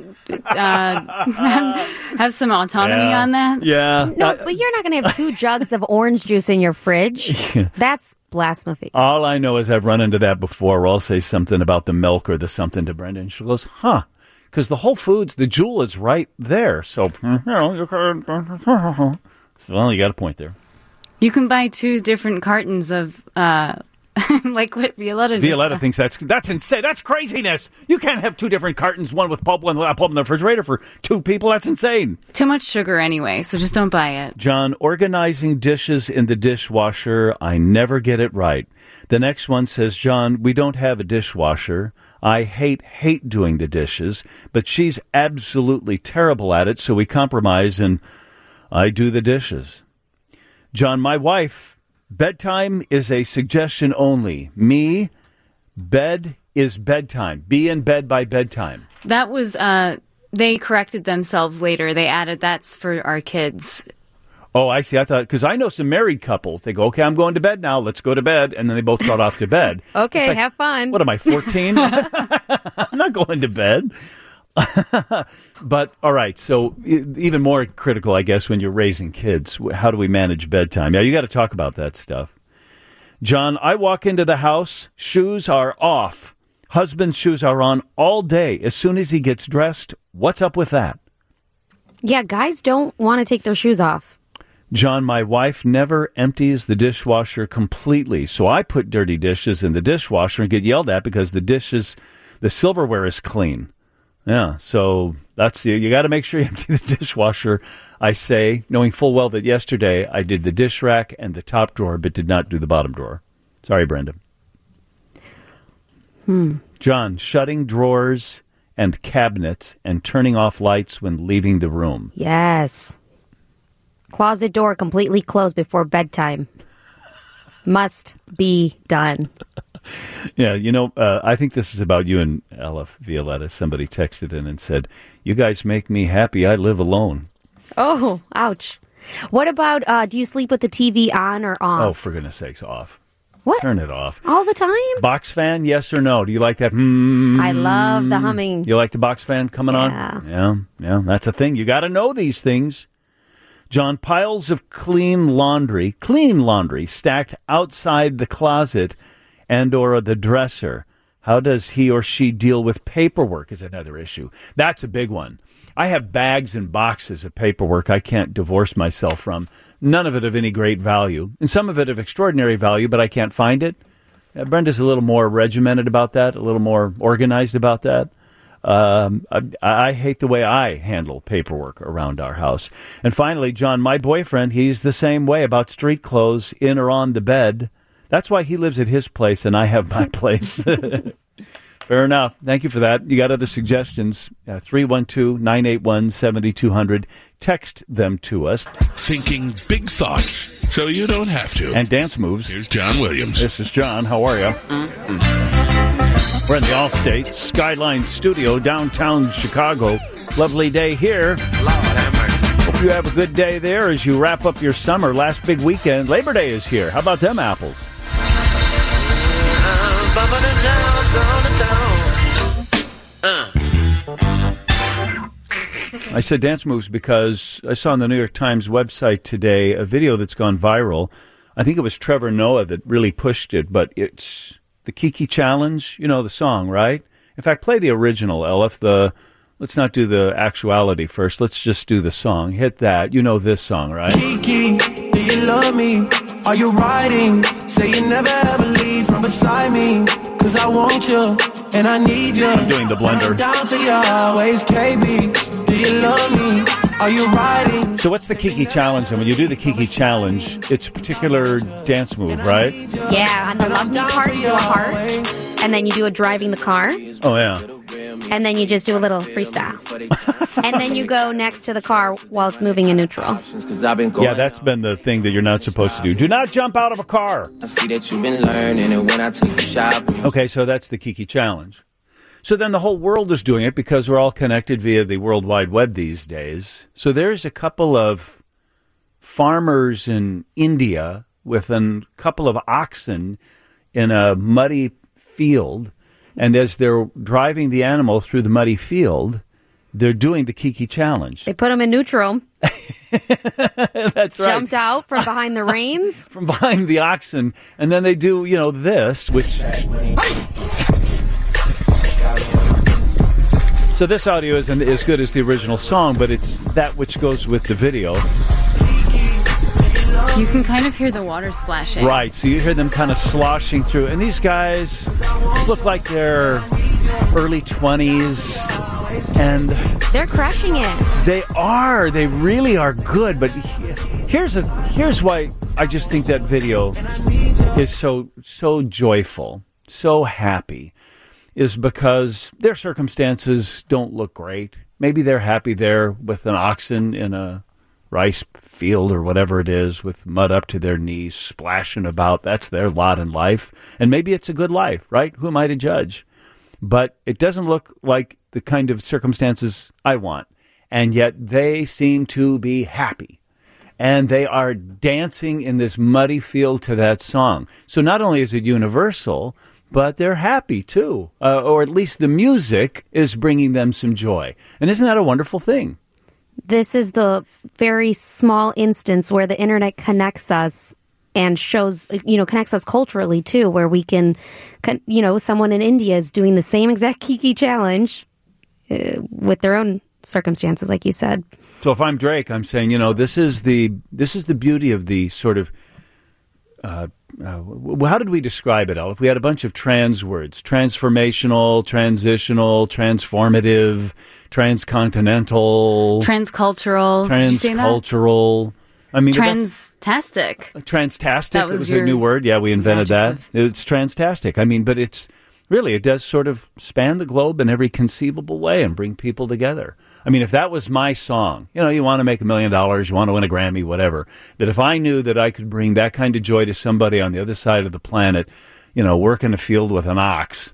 have some autonomy on that? Yeah. No, but you're not going to have 2 jugs of orange juice in your fridge. That's blasphemy. All I know is I've run into that before where I'll say something about the milk or the something to Brenda, and she goes, huh, because the Whole Foods, the Jewel is right there. So, well, you got a point there. You can buy 2 different cartons of... like what Violetta thinks that's insane. That's craziness. You can't have 2 different cartons, one with pulp, one without pulp in the refrigerator for 2 people. That's insane. Too much sugar anyway, so just don't buy it. John, organizing dishes in the dishwasher, I never get it right. The next one says, John, we don't have a dishwasher. I hate doing the dishes, but she's absolutely terrible at it, so we compromise and I do the dishes. John, my wife... Bedtime is a suggestion only. Me, bed is bedtime. Be in bed by bedtime. That was, they corrected themselves later. They added that's for our kids. Oh, I see. I thought, because I know some married couples, they go, okay, I'm going to bed now. Let's go to bed. And then they both trot off to bed. Okay, like, have fun. What am I, 14? I'm not going to bed. But, all right, so even more critical, I guess, when you're raising kids. How do we manage bedtime? Yeah, you got to talk about that stuff. John, I walk into the house, shoes are off. Husband's shoes are on all day. As soon as he gets dressed, what's up with that? Yeah, guys don't want to take their shoes off. John, my wife never empties the dishwasher completely, so I put dirty dishes in the dishwasher and get yelled at because the silverware is clean. Yeah, so that's you got to make sure you empty the dishwasher, I say, knowing full well that yesterday I did the dish rack and the top drawer, but did not do the bottom drawer. Sorry, Brenda. John, shutting drawers and cabinets and turning off lights when leaving the room. Yes. Closet door completely closed before bedtime. Must be done. Yeah, I think this is about you and Ella, Violetta. Somebody texted in and said, you guys make me happy. I live alone. Oh, ouch. What about, do you sleep with the TV on or off? Oh, for goodness sakes, off. What? Turn it off. All the time? Box fan, yes or no? Do you like that? I love the humming. You like the box fan coming on? Yeah, that's a thing. You got to know these things. John, piles of clean laundry stacked outside the closet and or the dresser. How does he or she deal with paperwork is another issue. That's a big one. I have bags and boxes of paperwork I can't divorce myself from. None of it of any great value. And some of it of extraordinary value, but I can't find it. Brenda's a little more regimented about that, a little more organized about that. I hate the way I handle paperwork around our house. And finally, John, my boyfriend, he's the same way about street clothes in or on the bed. That's why he lives at his place and I have my place. Fair enough. Thank you for that. You got other suggestions? 312-981-7200. Text them to us. Thinking big thoughts so you don't have to. And dance moves. Here's John Williams. This is John. How are you? We're in the Allstate Skyline Studio, downtown Chicago. Lovely day here. Lord have mercy. Hope you have a good day there as you wrap up your summer. Last big weekend, Labor Day is here. How about them apples? I said dance moves because I saw on the New York Times website today a video that's gone viral I think it was Trevor Noah that really pushed it, but it's the Kiki Challenge, you know the song, right? In fact, play the original, Elif. Let's not do the actuality first. Let's just do the song. Hit that. You know this song, right? Kiki, do you love me? Are you riding? Say you never ever leave from beside me. Cause I want you and I need you. I'm doing the blender. I'm down for you always, KB. Do you love me? Are you riding? So what's the Kiki Challenge? And when you do the Kiki Challenge, it's a particular dance move, right? Yeah, on the Love Me part, you do a heart. And then you do a driving the car. Oh, yeah. And then you just do a little freestyle. And then you go next to the car while it's moving in neutral. Yeah, that's been the thing that you're not supposed to do. Do not jump out of a car. I see that you've been learning and when I take you shopping. Okay, so that's the Kiki Challenge. So then the whole world is doing it because we're all connected via the World Wide Web these days. So there's a couple of farmers in India with a couple of oxen in a muddy field. And as they're driving the animal through the muddy field, they're doing the Kiki Challenge. They put them in neutral. That's right. Jumped out from behind the reins. From behind the oxen. And then they do, this, which... So this audio isn't as good as the original song, but it's that which goes with the video. You can kind of hear the water splashing. Right, so you hear them kind of sloshing through. And these guys look like they're early 20s. And they're crushing it. They are. They really are good. But here's why I just think that video is so joyful, so happy, is because their circumstances don't look great. Maybe they're happy there with an oxen in a rice field or whatever it is with mud up to their knees, splashing about. That's their lot in life. And maybe it's a good life, right? Who am I to judge? But it doesn't look like the kind of circumstances I want. And yet they seem to be happy. And they are dancing in this muddy field to that song. So not only is it universal, but they're happy too. Or at least the music is bringing them some joy. And isn't that a wonderful thing? This is the very small instance where the internet connects us and shows, connects us culturally too, where we can, someone in India is doing the same exact Kiki Challenge with their own circumstances, like you said. So if I'm Drake, I'm saying, this is the beauty of the sort of, how did we describe it, If we had a bunch of trans words, transformational, transitional, transformative, transcontinental. Transcultural. Transcultural. I mean, Transtastic. Transtastic. That was a new word. Yeah, we invented adjective. That. It's transtastic. I mean, but it does sort of span the globe in every conceivable way and bring people together. I mean, if that was my song, you want to make $1 million, you want to win a Grammy, whatever, that if I knew that I could bring that kind of joy to somebody on the other side of the planet, work in a field with an ox,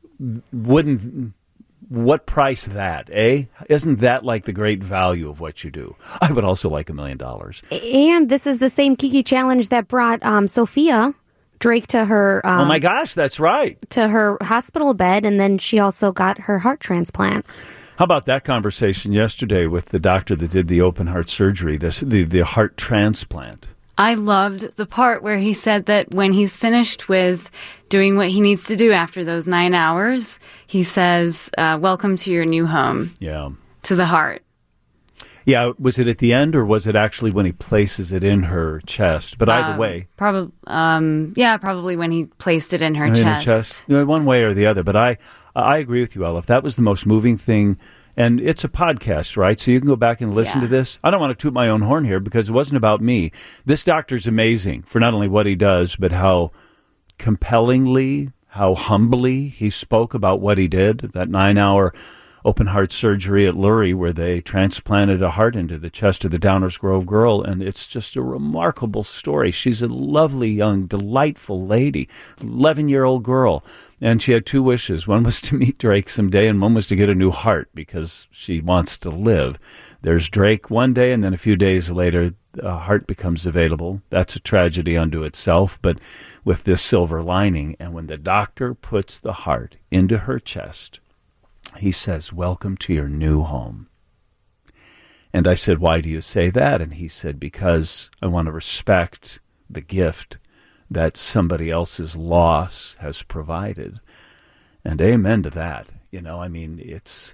what price that, eh? Isn't that like the great value of what you do? I would also like $1 million. And this is the same Kiki Challenge that brought Sophia Drake to her... oh my gosh, that's right. To her hospital bed, and then she also got her heart transplant. How about that conversation yesterday with the doctor that did the open heart surgery, the heart transplant? I loved the part where he said that when he's finished with doing what he needs to do after those 9 hours, he says, welcome to your new home. Yeah. To the heart. Yeah, was it at the end or was it actually when he places it in her chest? But either way. Probably when he placed it in her chest. One way or the other. But I agree with you, Elif. That was the most moving thing. And it's a podcast, right? So you can go back and listen to this. I don't want to toot my own horn here because it wasn't about me. This doctor's amazing for not only what he does, but how compellingly, how humbly he spoke about what he did, that 9-hour open heart surgery at Lurie where they transplanted a heart into the chest of the Downers Grove girl. And it's just a remarkable story. She's a lovely, young, delightful lady, 11-year-old girl. And she had 2 wishes. One was to meet Drake someday, and one was to get a new heart because she wants to live. There's Drake one day, and then a few days later, a heart becomes available. That's a tragedy unto itself, but with this silver lining. And when the doctor puts the heart into her chest, he says, welcome to your new home. And I said, why do you say that? And he said, because I want to respect the gift that somebody else's loss has provided. And amen to that. You know, I mean, it's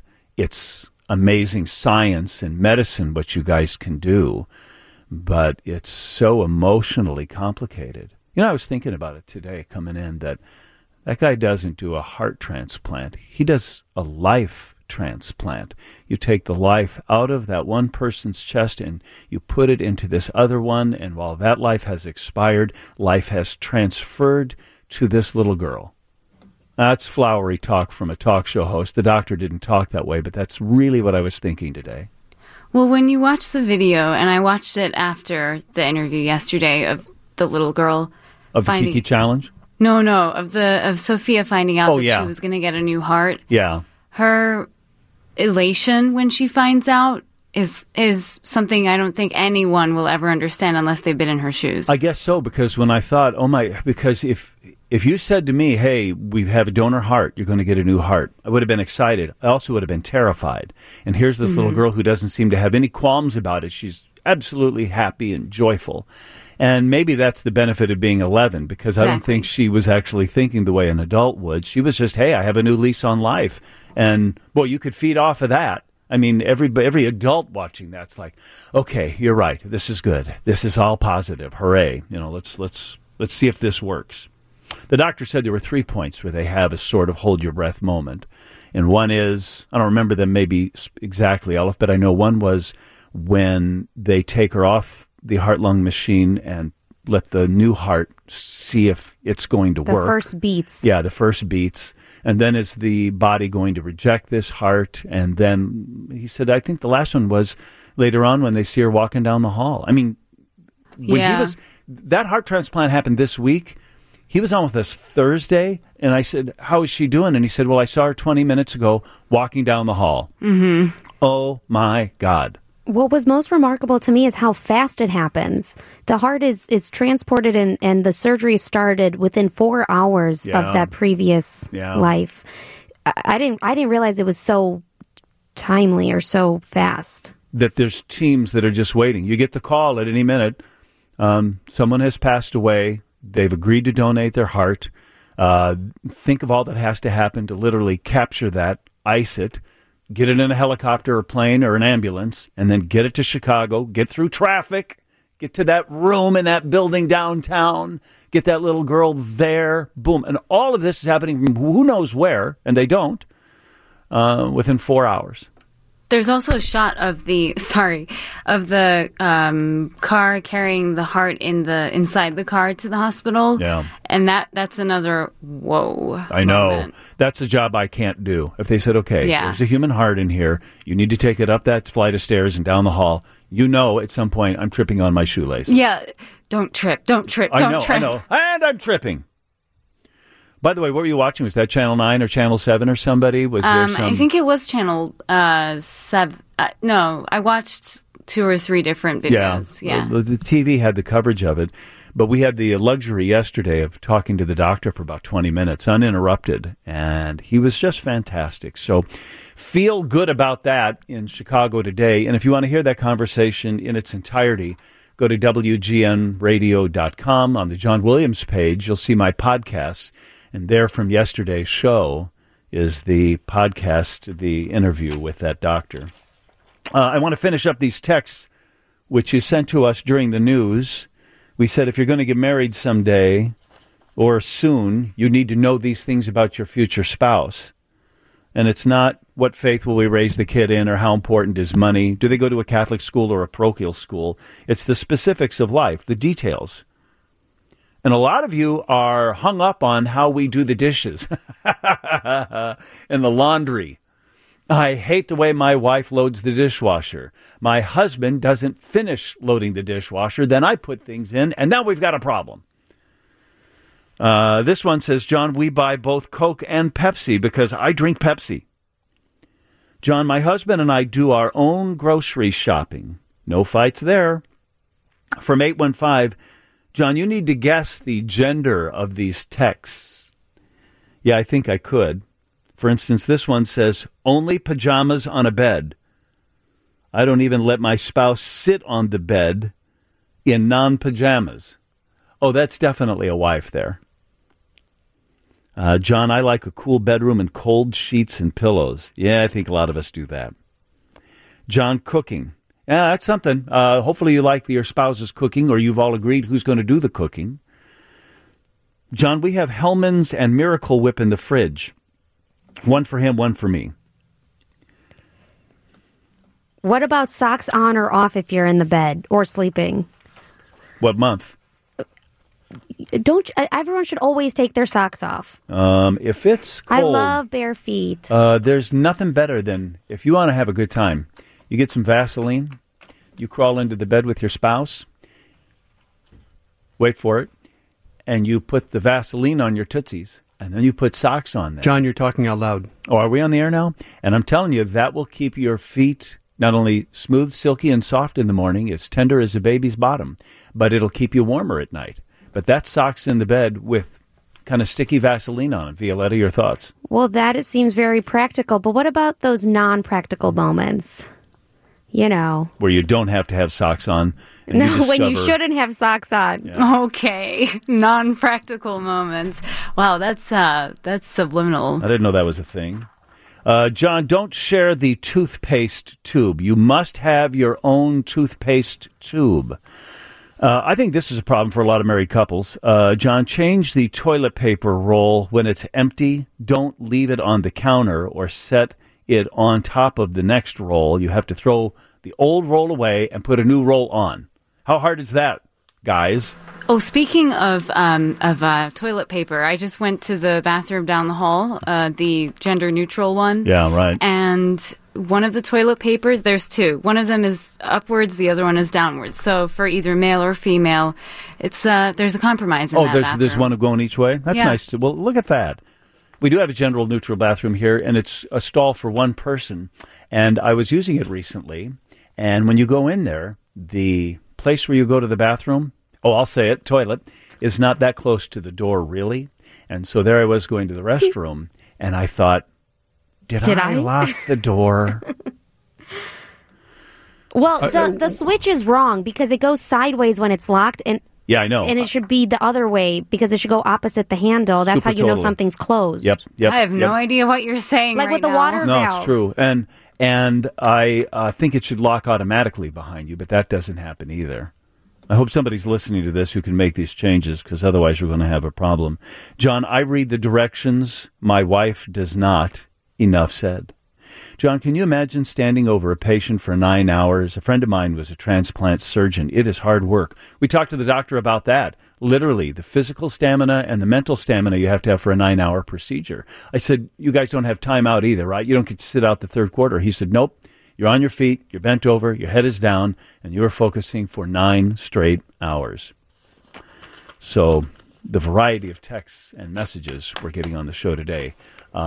amazing science and medicine what you guys can do, but it's so emotionally complicated. You know, I was thinking about it today coming in that guy doesn't do a heart transplant. He does a life transplant. You take the life out of that one person's chest and you put it into this other one, and while that life has expired, life has transferred to this little girl. That's flowery talk from a talk show host. The doctor didn't talk that way, but that's really what I was thinking today. Well, when you watch the video, and I watched it after the interview yesterday of the little girl of the Kiki Challenge? No, of Sophia finding out that she was going to get a new heart. Yeah. Her elation when she finds out is something I don't think anyone will ever understand unless they've been in her shoes. I guess so, because when I thought, because if you said to me, hey, we have a donor heart, you're going to get a new heart, I would have been excited. I also would have been terrified. And here's this little girl who doesn't seem to have any qualms about it. She's absolutely happy and joyful. And maybe that's the benefit of being 11, because I don't think she was actually thinking the way an adult would. She was just, hey, I have a new lease on life. And, well, you could feed off of that. I mean, every adult watching that's like, okay, you're right. This is good. This is all positive. Hooray. You know, let's see if this works. The doctor said there were 3 points where they have a sort of hold your breath moment. And one is, I don't remember them maybe exactly, Aleph, but I know one was when they take her off the heart-lung machine and let the new heart see if it's going to work. The first beats. Yeah, the first beats. And then is the body going to reject this heart? And then he said, I think the last one was later on when they see her walking down the hall. I mean, when that heart transplant happened this week, he was on with us Thursday, and I said, how is she doing? And he said, well, I saw her 20 minutes ago walking down the hall. Mm-hmm. Oh, my God. What was most remarkable to me is how fast it happens. The heart is transported and the surgery started within 4 hours of that previous life. I didn't realize it was so timely or so fast. That there's teams that are just waiting. You get the call at any minute. Someone has passed away. They've agreed to donate their heart. Think of all that has to happen to literally capture that, ice it, get it in a helicopter or plane or an ambulance, and then get it to Chicago, get through traffic, get to that room in that building downtown, get that little girl there, boom. And all of this is happening from who knows where, and they don't, within 4 hours. There's also a shot of the car carrying the heart inside the car to the hospital. Yeah. And that's another whoa. I know. Moment. That's a job I can't do. If they said, okay, there's a human heart in here, you need to take it up that flight of stairs and down the hall, you know at some point I'm tripping on my shoelace. Yeah. Don't trip. I know. And I'm tripping. By the way, what were you watching? Was that Channel 9 or Channel 7 or somebody? Was there some... I think it was Channel 7. No, I watched 2 or 3 different videos. Yeah. The TV had the coverage of it, but we had the luxury yesterday of talking to the doctor for about 20 minutes, uninterrupted, and he was just fantastic. So feel good about that in Chicago today. And if you want to hear that conversation in its entirety, go to WGNradio.com. On the John Williams page, you'll see my podcasts. And there from yesterday's show is the podcast, the interview with that doctor. I want to finish up these texts, which you sent to us during the news. We said if you're going to get married someday or soon, you need to know these things about your future spouse. And it's not what faith will we raise the kid in or how important is money. Do they go to a Catholic school or a parochial school? It's the specifics of life, the details. And a lot of you are hung up on how we do the dishes and the laundry. I hate the way my wife loads the dishwasher. My husband doesn't finish loading the dishwasher. Then I put things in, and now we've got a problem. This one says, John, we buy both Coke and Pepsi because I drink Pepsi. John, my husband and I do our own grocery shopping. No fights there. From 815, John, you need to guess the gender of these texts. Yeah, I think I could. For instance, this one says, only pajamas on a bed. I don't even let my spouse sit on the bed in non-pajamas. Oh, that's definitely a wife there. John, I like a cool bedroom and cold sheets and pillows. Yeah, I think a lot of us do that. John, cooking. Yeah, that's something. Hopefully you like your spouse's cooking, or you've all agreed who's going to do the cooking. John, we have Hellmann's and Miracle Whip in the fridge. One for him, one for me. What about socks on or off if you're in the bed or sleeping? What month? Everyone should always take their socks off. If it's cold, I love bare feet. There's nothing better than, if you want to have a good time, you get some Vaseline, you crawl into the bed with your spouse, wait for it, and you put the Vaseline on your tootsies, and then you put socks on there. John, you're talking out loud. Oh, are we on the air now? And I'm telling you, that will keep your feet not only smooth, silky, and soft in the morning, as tender as a baby's bottom, but it'll keep you warmer at night. But that's socks in the bed with kind of sticky Vaseline on it. Violetta, your thoughts? Well, it seems very practical. But what about those non-practical moments? You know. Where you don't have to have socks on. No, when you shouldn't have socks on. Yeah. Okay. Non-practical moments. Wow, that's subliminal. I didn't know that was a thing. John, don't share the toothpaste tube. You must have your own toothpaste tube. I think this is a problem for a lot of married couples. John, change the toilet paper roll when it's empty. Don't leave it on the counter or set it on top of the next roll. You have to throw the old roll away and put a new roll on. How hard is that, guys? Oh, speaking of toilet paper, I just went to the bathroom down the hall, the gender-neutral one. Yeah, right. And one of the toilet papers, there's two. One of them is upwards, the other one is downwards. So for either male or female, it's there's a compromise in that bathroom. There's one going each way? That's nice. Well, look at that. We do have a gender neutral bathroom here, and it's a stall for one person. And I was using it recently, and when you go in there, the place where you go to the bathroom, I'll say it, toilet, is not that close to the door, really. And so there I was going to the restroom, and I thought, did I lock the door? Well, the switch is wrong because it goes sideways when it's locked. And yeah, I know. And it should be the other way because it should go opposite the handle. That's how you know something's closed. Yep. I have no idea what you're saying like right with the now. water valve. No, it's true. And I think it should lock automatically behind you, but that doesn't happen either. I hope somebody's listening to this who can make these changes, because otherwise we're going to have a problem. John, I read the directions. My wife does not. Enough said. John, can you imagine standing over a patient for 9 hours? A friend of mine was a transplant surgeon. It is hard work. We talked to the doctor about that. Literally, the physical stamina and the mental stamina you have to have for a 9-hour procedure. I said, you guys don't have time out either, right? You don't get to sit out the third quarter. He said, nope. You're on your feet, you're bent over, your head is down, and you're focusing for 9 straight hours. So the variety of texts and messages we're getting on the show today.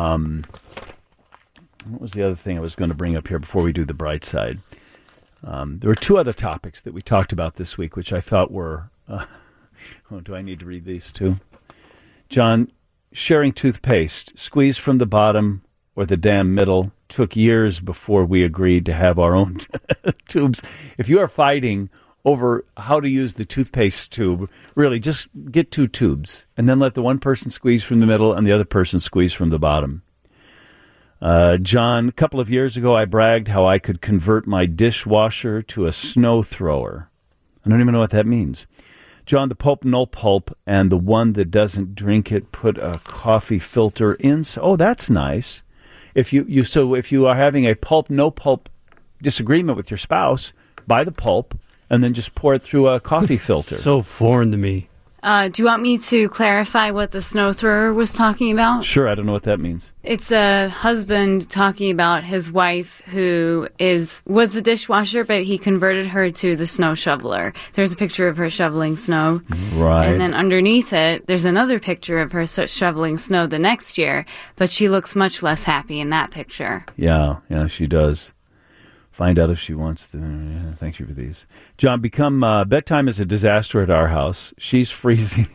What was the other thing I was going to bring up here before we do the bright side? There were 2 other topics that we talked about this week, which I thought were... do I need to read these too? John, sharing toothpaste, squeeze from the bottom or the damn middle, took years before we agreed to have our own tubes. If you are fighting over how to use the toothpaste tube, really just get 2 tubes and then let the one person squeeze from the middle and the other person squeeze from the bottom. John, a couple of years ago, I bragged how I could convert my dishwasher to a snow thrower. I don't even know what that means. John, the pulp, no pulp, and the one that doesn't drink it, put a coffee filter in. Oh, that's nice. If you are having a pulp, no pulp disagreement with your spouse, buy the pulp and then just pour it through a coffee filter. So foreign to me. Do you want me to clarify what the snow thrower was talking about? Sure, I don't know what that means. It's a husband talking about his wife who was the dishwasher, but he converted her to the snow shoveler. There's a picture of her shoveling snow. Right. And then underneath it, there's another picture of her shoveling snow the next year, but she looks much less happy in that picture. Yeah, she does. Find out if she wants to. Thank you for these. John, bedtime is a disaster at our house. She's freezing.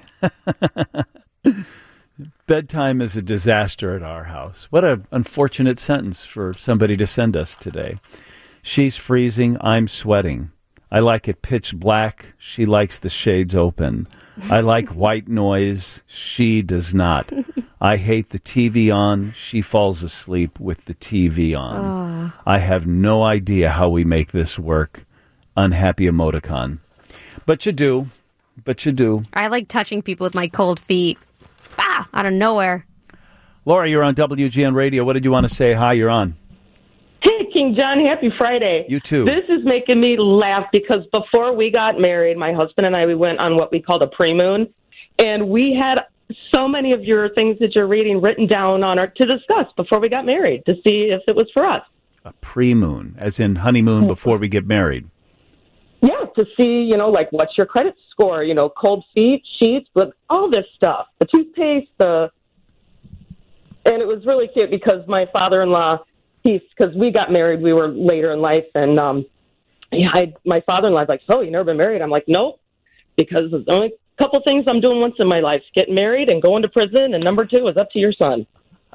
Bedtime is a disaster at our house. What an unfortunate sentence for somebody to send us today. She's freezing. I'm sweating. I like it pitch black. She likes the shades open. I like white noise. She does not. I hate the TV on. She falls asleep with the TV on. I have no idea how we make this work. Unhappy emoticon. But you do. I like touching people with my cold feet. Out of nowhere. Laura, you're on WGN Radio. What did you want to say? Hi, you're on. Hey, King John, happy Friday. You too. This is making me laugh because before we got married, my husband and I, we went on what we called a pre-moon, and we had so many of your things that you're reading written down to discuss before we got married to see if it was for us. A pre-moon, as in honeymoon before we get married. Yeah, to see, like, what's your credit score, cold feet, sheets, but all this stuff, the toothpaste, and it was really cute because my father-in-law, because we got married, we were later in life, and my father-in-law's like, so, you never been married? I'm like, nope, because there's only a couple things I'm doing once in my life, getting married and going to prison, and number 2 is up to your son.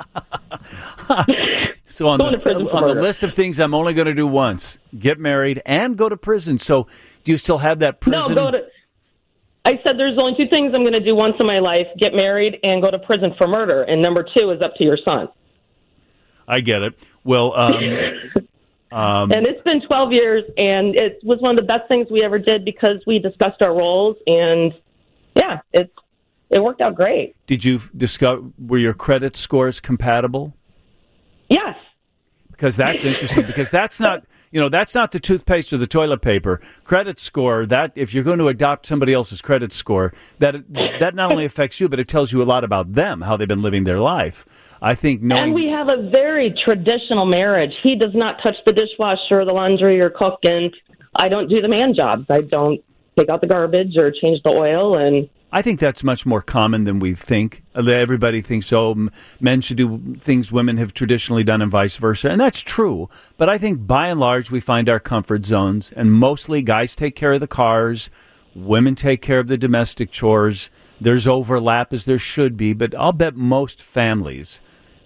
So on the list of things I'm only going to do once, get married and go to prison. So do you still have that prison? No, I said there's only 2 things I'm going to do once in my life, get married and go to prison for murder, and number 2 is up to your son. I get it. Well, and it's been 12 years, and it was one of the best things we ever did because we discussed our roles, and yeah, it worked out great. Did you were your credit scores compatible? Yes. Because that's interesting. Because that's not the toothpaste or the toilet paper. Credit score, that if you're going to adopt somebody else's credit score, that not only affects you, but it tells you a lot about them, how they've been living their life. I think And we have a very traditional marriage. He does not touch the dishwasher, the laundry, or cook, and I don't do the man jobs. I don't take out the garbage or change the oil, and I think that's much more common than we think. Everybody thinks, men should do things women have traditionally done and vice versa. And that's true. But I think by and large, we find our comfort zones. And mostly guys take care of the cars. Women take care of the domestic chores. There's overlap as there should be. But I'll bet most families,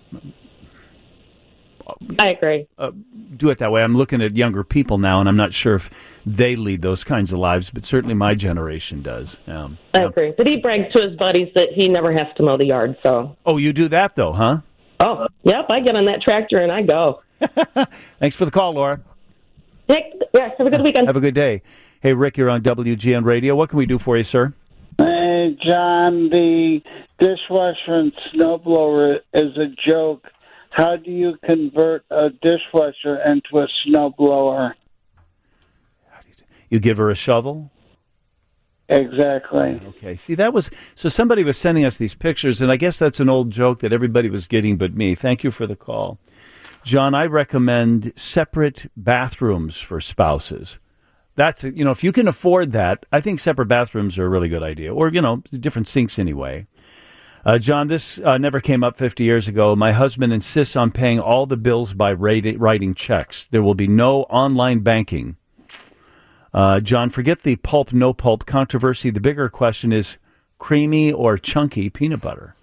I agree, do it that way. I'm looking at younger people now, and I'm not sure if they lead those kinds of lives, but certainly my generation does. I agree. But he brags to his buddies that he never has to mow the yard. So. Oh, you do that, though, huh? Oh, yep. I get on that tractor and I go. Thanks for the call, Laura. Yeah, have a good weekend. Have a good day. Hey, Rick, you're on WGN Radio. What can we do for you, sir? Hey, John, the dishwasher and snowblower is a joke. How do you convert a dishwasher into a snowblower? You give her a shovel? Exactly. Okay. See, so somebody was sending us these pictures, and I guess that's an old joke that everybody was getting but me. Thank you for the call. John, I recommend separate bathrooms for spouses. That's, if you can afford that, I think separate bathrooms are a really good idea. Or, different sinks anyway. John, this never came up 50 years ago. My husband insists on paying all the bills by writing checks. There will be no online banking. John, forget the pulp, no pulp controversy. The bigger question is creamy or chunky peanut butter.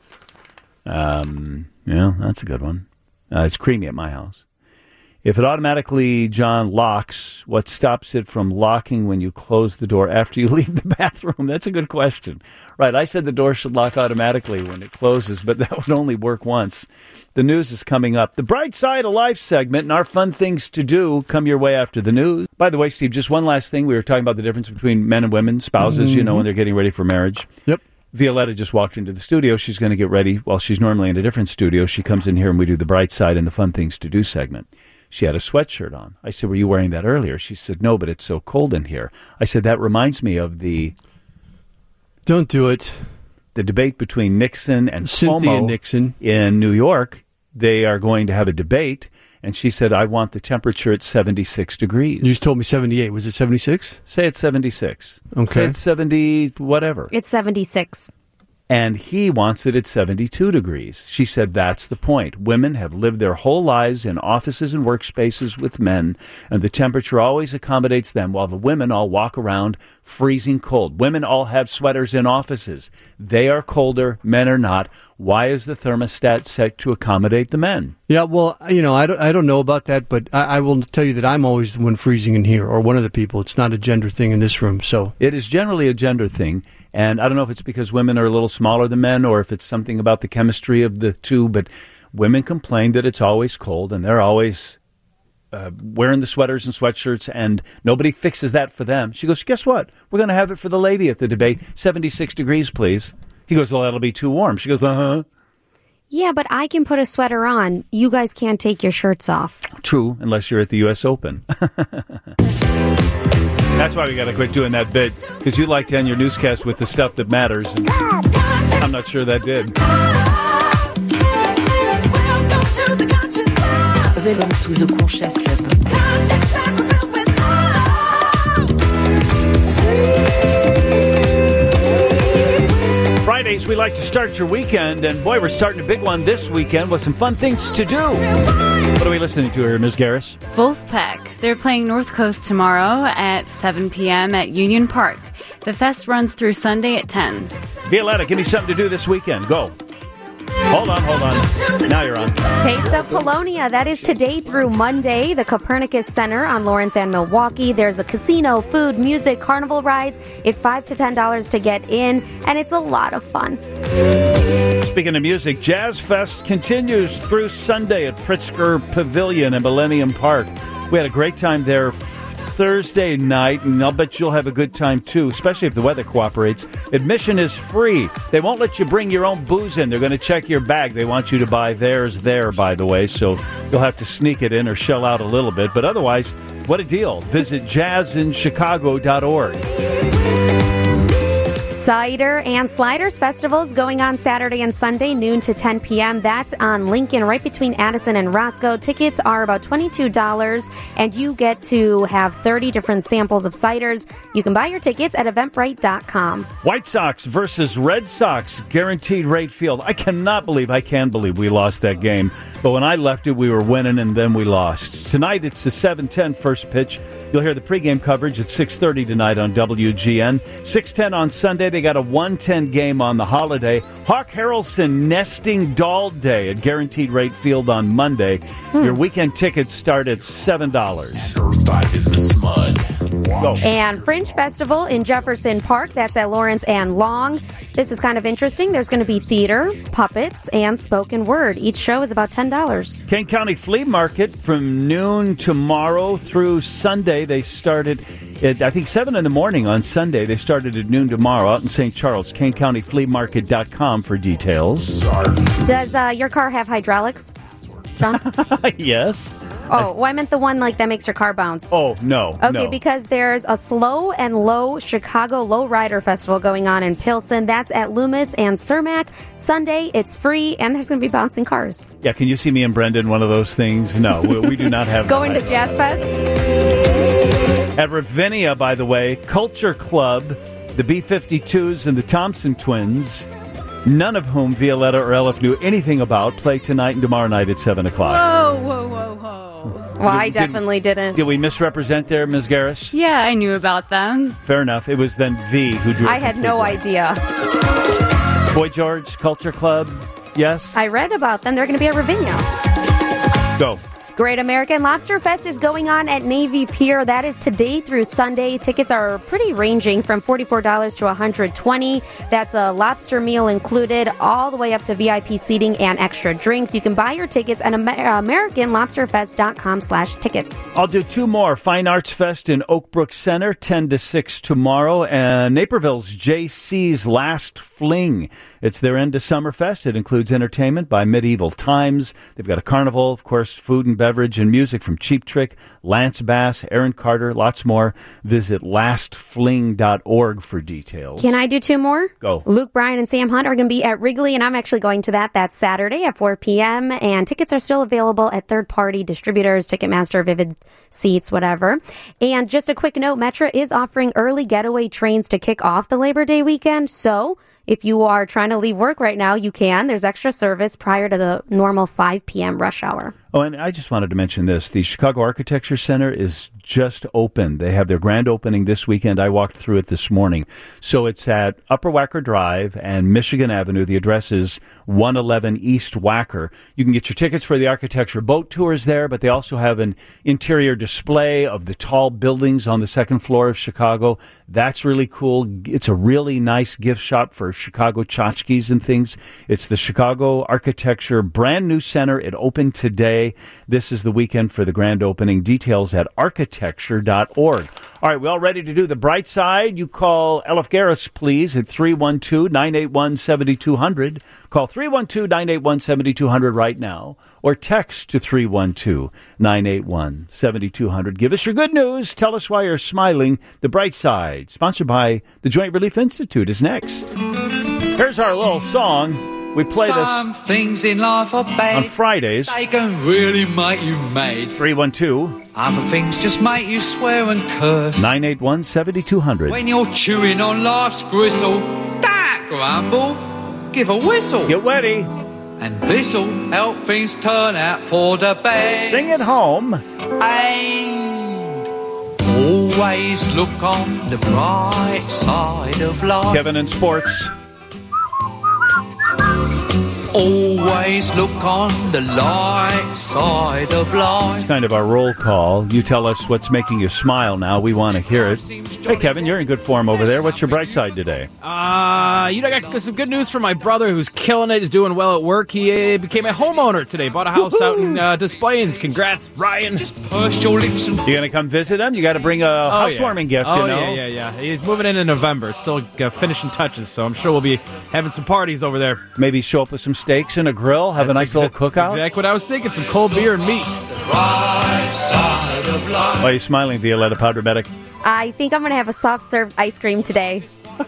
Yeah, that's a good one. It's creamy at my house. If it automatically, John, locks, what stops it from locking when you close the door after you leave the bathroom? That's a good question. Right, I said the door should lock automatically when it closes, but that would only work once. The news is coming up. The Bright Side of Life segment and our fun things to do come your way after the news. By the way, Steve, just one last thing. We were talking about the difference between men and women, spouses, when they're getting ready for marriage. Yep. Violetta just walked into the studio. She's going to get ready. While she's normally in a different studio, she comes in here and we do the Bright Side and the Fun Things to Do segment. She had a sweatshirt on. I said, were you wearing that earlier? She said, no, but it's so cold in here. I said, that reminds me of the... Don't do it. The debate between Nixon and Cynthia Cuomo Nixon in New York. They are going to have a debate. And she said, I want the temperature at 76 degrees. You just told me 78. Was it 76? Say it's 76. Okay. Say it's 70, whatever. It's 76. And he wants it at 72 degrees. She said that's the point. Women have lived their whole lives in offices and workspaces with men, and the temperature always accommodates them, while the women all walk around freezing cold. Women all have sweaters in offices. They are colder, men are not. Why is the thermostat set to accommodate the men? Yeah, well, I don't know about that, but I will tell you that I'm always the one freezing in here, or one of the people. It's not a gender thing in this room, so. It is generally a gender thing, and I don't know if it's because women are a little smaller than men, or if it's something about the chemistry of the two, but women complain that it's always cold, and they're always wearing the sweaters and sweatshirts, and nobody fixes that for them. She goes, guess what? We're going to have it for the lady at the debate. 76 degrees, please. He goes, well, that'll be too warm. She goes, uh-huh. Yeah, but I can put a sweater on. You guys can't take your shirts off. True, unless you're at the U.S. Open. That's why we got to quit doing that bit, because you like to end your newscast with the stuff that matters, and I'm not sure that did. Welcome to the Conscious Club. Fridays, we like to start your weekend, and boy, we're starting a big one this weekend with some fun things to do. What are we listening to here, Ms. Garris? Wolfpack. They're playing North Coast tomorrow at 7 p.m. at Union Park. The fest runs through Sunday at 10. Violetta, give me something to do this weekend. Go. Hold on. Now you're on. Taste of Polonia. That is today through Monday. The Copernicus Center on Lawrence and Milwaukee. There's a casino, food, music, carnival rides. It's $5 to $10 to get in, and it's a lot of fun. Speaking of music, Jazz Fest continues through Sunday at Pritzker Pavilion in Millennium Park. We had a great time there Thursday night, and I'll bet you'll have a good time too, especially if the weather cooperates. Admission is free. They won't let you bring your own booze in. They're going to check your bag. They want you to buy theirs there, by the way, so you'll have to sneak it in or shell out a little bit. But otherwise, what a deal. Visit jazzinchicago.org. Cider and Sliders Festival is going on Saturday and Sunday, noon to 10 p.m. That's on Lincoln, right between Addison and Roscoe. Tickets are about $22, and you get to have 30 different samples of ciders. You can buy your tickets at Eventbrite.com. White Sox versus Red Sox, guaranteed rate field. I can believe we lost that game. But when I left it, we were winning, and then we lost. Tonight, it's the 7:10 first pitch. You'll hear the pregame coverage at 6:30 tonight on WGN. 6:10 on Sunday. They got a 1:10 game on the holiday. Hawk Harrelson Nesting Doll Day at Guaranteed Rate Field on Monday. Your weekend tickets start at $7. Go. And Fringe Festival in Jefferson Park. That's at Lawrence and Long. This is kind of interesting. There's going to be theater, puppets, and spoken word. Each show is about $10. Kane County Flea Market from noon tomorrow through Sunday. They started at, I think, 7 in the morning on Sunday. They started at noon tomorrow out in St. Charles. KaneCountyFleaMarket.com for details. Does your car have hydraulics, John? Yes. Oh, well, I meant the one that makes your car bounce. Oh, no. Okay, no. Because there's a Slow and Low Chicago Lowrider Festival going on in Pilsen. That's at Loomis and Cermak. Sunday, it's free, and there's going to be bouncing cars. Yeah, can you see me and Brendan one of those things? No, we do not have Going to Jazz Fest? At Ravinia, by the way, Culture Club, the B-52s and the Thompson Twins, none of whom Violetta or Elif knew anything about, play tonight and tomorrow night at 7 o'clock. Whoa. Well, I definitely didn't. Did we misrepresent there, Ms. Garris? Yeah, I knew about them. Fair enough. It was then V who drew it. I had no idea. Boy George, Culture Club, yes? I read about them. They're going to be at Ravinia. Go. Great American Lobster Fest is going on at Navy Pier. That is today through Sunday. Tickets are pretty ranging from $44 to $120. That's a lobster meal included, all the way up to VIP seating and extra drinks. You can buy your tickets at AmericanLobsterFest.com/tickets. I'll do two more. Fine Arts Fest in Oak Brook Center, 10 to 6 tomorrow. And Naperville's JC's Last Fling. It's their end of summer fest. It includes entertainment by Medieval Times. They've got a carnival, of course, food and beverage and music from Cheap Trick, Lance Bass, Aaron Carter, lots more. Visit lastfling.org for details. Can I do two more? Go. Luke Bryan and Sam Hunt are going to be at Wrigley, and I'm actually going to that. That's Saturday at 4 p.m., and tickets are still available at third-party distributors, Ticketmaster, Vivid Seats, whatever. And just a quick note, Metra is offering early getaway trains to kick off the Labor Day weekend, so if you are trying to leave work right now, you can. There's extra service prior to the normal 5 p.m. rush hour. Oh, and I just wanted to mention this. The Chicago Architecture Center is just open. They have their grand opening this weekend. I walked through it this morning. So it's at Upper Wacker Drive and Michigan Avenue. The address is 111 East Wacker. You can get your tickets for the architecture boat tours there, but they also have an interior display of the tall buildings on the second floor of Chicago. That's really cool. It's a really nice gift shop for Chicago tchotchkes and things. It's the Chicago Architecture brand new center. It opened today. This is the weekend for the grand opening. Details at architecture.org. All right, we all ready to do the bright side? You call Elif Garris, please, at 312-981-7200. Call 312-981-7200 right now, or text to 312-981-7200. Give us your good news. Tell us why you're smiling. The bright side, sponsored by the Joint Relief Institute, is next. Here's our little song. We play Some this things in life are bad. on Fridays. They can really make you mad. 312. Other things just make you swear and curse. 981-7200. When you're chewing on life's gristle, don't grumble, give a whistle. Get ready. And this'll help things turn out for the best. Sing it home. And always look on the bright side of life. Kevin in sports. Always look on the light side of life. It's kind of our roll call. You tell us what's making you smile now. We want to hear it. Hey, Kevin, you're in good form over there. What's your bright side today? I got some good news from my brother who's killing it. He's doing well at work. He became a homeowner today. Bought a house out in Des Plaines. Congrats, Ryan. Just purse your lips and... You going to come visit him? You got to bring a housewarming gift, you know? Yeah. He's moving in November. Still finishing touches, so I'm sure we'll be having some parties over there. Maybe show up with some steaks and a grill, have a nice little cookout. Exactly what I was thinking. Some cold beer and meat. Why are you smiling, Violetta Powder-Medic? I think I'm going to have a soft serve ice cream today.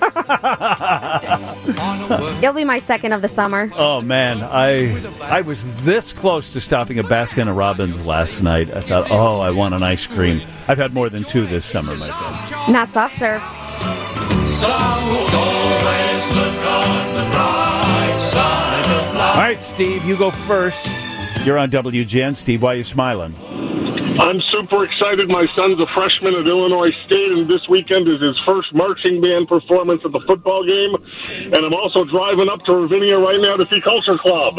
It'll be my second of the summer. Oh, man. I was this close to stopping at Baskin & Robbins last night. I thought, I want an ice cream. I've had more than 2 this summer, my friend. Not soft serve. Some will always look on the bright side of life. All right, Steve, you go first. You're on WGN. Steve, why are you smiling? I'm super excited. My son's a freshman at Illinois State, and this weekend is his first marching band performance at the football game. And I'm also driving up to Ravinia right now to see Culture Club.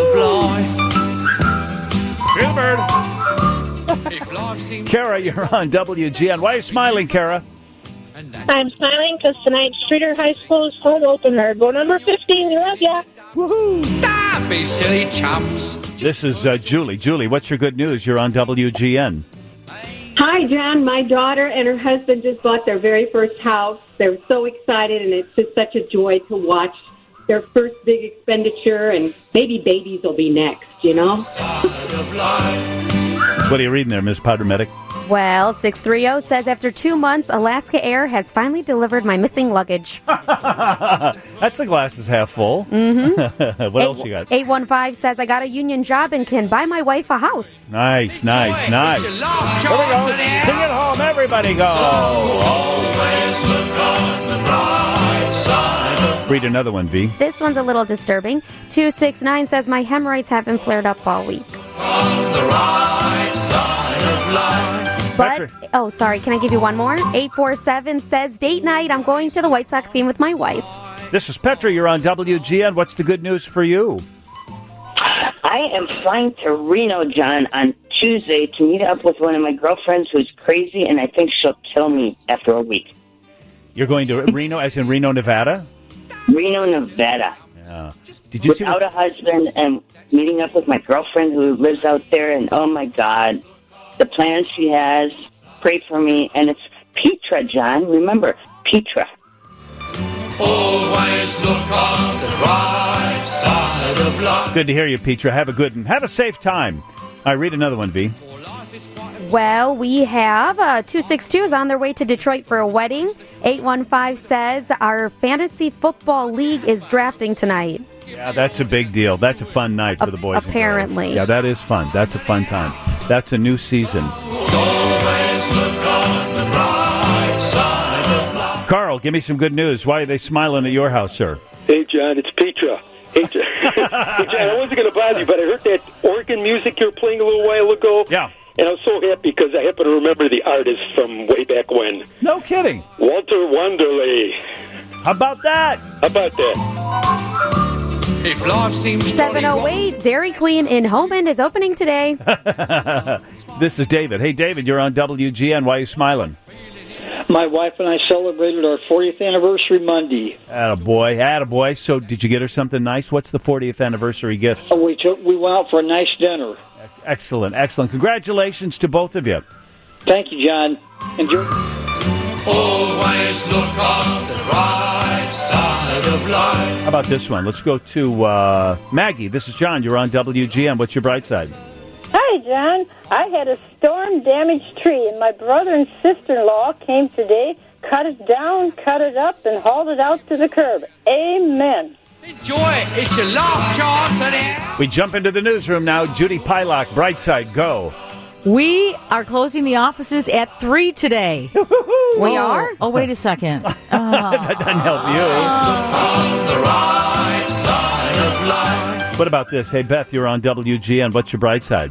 Kara, you're on WGN. Why are you smiling, Kara? I'm smiling because tonight's Streeter High School's home opener. Go number 15. We love ya. Woohoo! Don't be silly chumps. This is Julie. Julie, what's your good news? You're on WGN. Hi, John. My daughter and her husband just bought their very first house. They're so excited, and it's just such a joy to watch their first big expenditure, and maybe babies will be next, you know? What are you reading there, Ms. Powder-Medic? Well, 630 says, after 2 months, Alaska Air has finally delivered my missing luggage. That's the glasses half full. Mm-hmm. What else you got? 815 says, I got a union job and can buy my wife a house. Nice. Here we go. Sing it home, everybody go. Always look on the bright side of... Read another one, V. This one's a little disturbing. 269 says, my hemorrhoids haven't flared up all week. On the right side of life. But, sorry, can I give you one more? 847 says, date night, I'm going to the White Sox game with my wife. This is Petra. You're on WGN. What's the good news for you? I am flying to Reno, John, on Tuesday to meet up with one of my girlfriends who's crazy, and I think she'll kill me after a week. You're going to Reno, as in Reno, Nevada? Reno, Nevada. Yeah. Did you Without a husband and meeting up with my girlfriend who lives out there, and oh my God, the plans she has, pray for me, and it's Petra, John. Remember, Petra. Always look on the right side of life. Good to hear you, Petra. Have a safe time. I read another one, V. Well, we have 262 is on their way to Detroit for a wedding. 815 says our fantasy football league is drafting tonight. Yeah, that's a big deal. That's a fun night for the boys apparently. and girls. Yeah, that is fun. That's a fun time. That's a new season. Always look on the bright side of life. Carl, give me some good news. Why are they smiling at your house, sir? Hey, John, it's Petra. Hey, John, I wasn't going to bother you, but I heard that organ music you were playing a little while ago. Yeah. And I was so happy because I happen to remember the artist from way back when. No kidding. Walter Wanderley. How about that? How about that? If life seems 708 Dairy Queen in Homeland is opening today. This is David. Hey, David, you're on WGN. Why are you smiling? My wife and I celebrated our 40th anniversary Monday. Attaboy. So did you get her something nice? What's the 40th anniversary gift? We went out for a nice dinner. Excellent. Congratulations to both of you. Thank you, John. Enjoy. Always look on the right side of life. How about this one? Let's go to Maggie. This is John. You're on WGN. What's your bright side? Hi, John. I had a storm-damaged tree, and my brother and sister-in-law came today, cut it down, cut it up, and hauled it out to the curb. Amen. Enjoy it. It's your last chance. We jump into the newsroom now. Judy Pylock, bright side, go. We are closing the offices at 3 today. We are? Oh, wait a second. That doesn't help you. On the right side of life. What about this? Hey, Beth, you're on WGN. What's your bright side?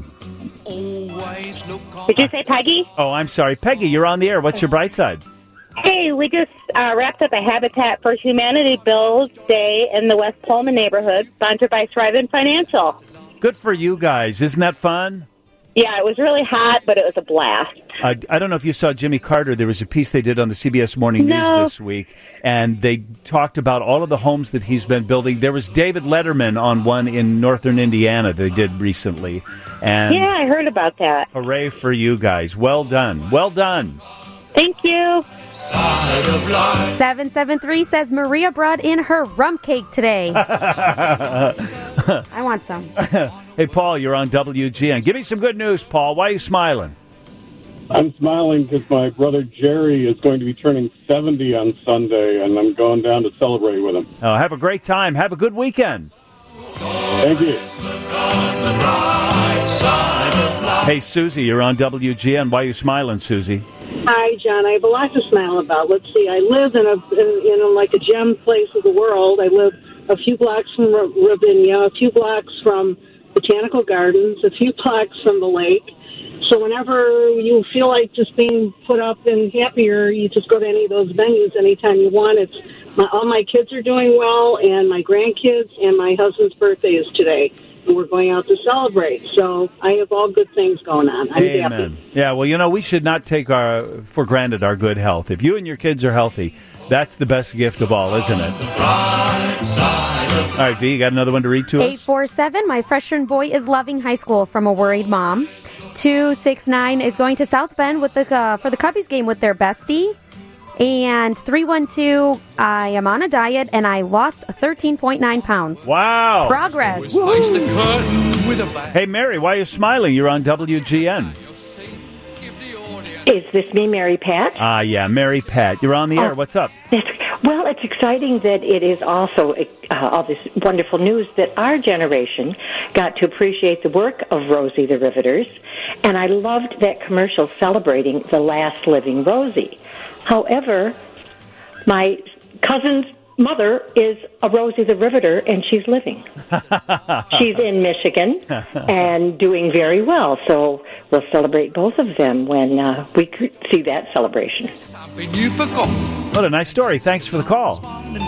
Did you say Peggy? Oh, I'm sorry. Peggy, you're on the air. What's your bright side? Hey, we just wrapped up a Habitat for Humanity Bills Day in the West Pullman neighborhood, sponsored by Thrivent Financial. Good for you guys. Isn't that fun? Yeah, it was really hot, but it was a blast. I don't know if you saw Jimmy Carter. There was a piece they did on the CBS Morning News this week, and they talked about all of the homes that he's been building. There was David Letterman on one in northern Indiana they did recently. And yeah, I heard about that. Hooray for you guys. Well done. Well done. Thank you. 773 says Maria brought in her rum cake today. I want some. Hey, Paul, you're on WGN. Give me some good news, Paul. Why are you smiling? I'm smiling because my brother Jerry is going to be turning 70 on Sunday, and I'm going down to celebrate with him. Oh, have a great time. Have a good weekend. Thank you. Hey, Susie, you're on WGN. Why are you smiling, Susie? Hi, John. I have a lot to smile about. Let's see. I live in like a gem place of the world. I live a few blocks from Ravinia, a few blocks from Botanical Gardens, a few blocks from the lake. So whenever you feel like just being put up and happier, you just go to any of those venues anytime you want. All my kids are doing well, and my grandkids, and my husband's birthday is today. And we're going out to celebrate. So I have all good things going on. I'm Amen. happy. Yeah, well, we should not take for granted our good health. If you and your kids are healthy, that's the best gift of all, isn't it? All right, V, you got another one to read to us? 847, my freshman boy is loving high school from a worried mom. 269 is going to South Bend for the Cubbies game with their bestie. And 312, I am on a diet and I lost 13.9 pounds. Wow. Progress. Hey, Mary, why are you smiling? You're on WGN. Is this me, Mary Pat? Yeah, Mary Pat. You're on the air. What's up? Well, it's exciting that it is also all this wonderful news that our generation got to appreciate the work of Rosie the Riveters, and I loved that commercial celebrating the last living Rosie. However, my cousin's mother is a Rosie the Riveter, and she's living. She's in Michigan and doing very well, so we'll celebrate both of them when we see that celebration. What a nice story. Thanks for the call.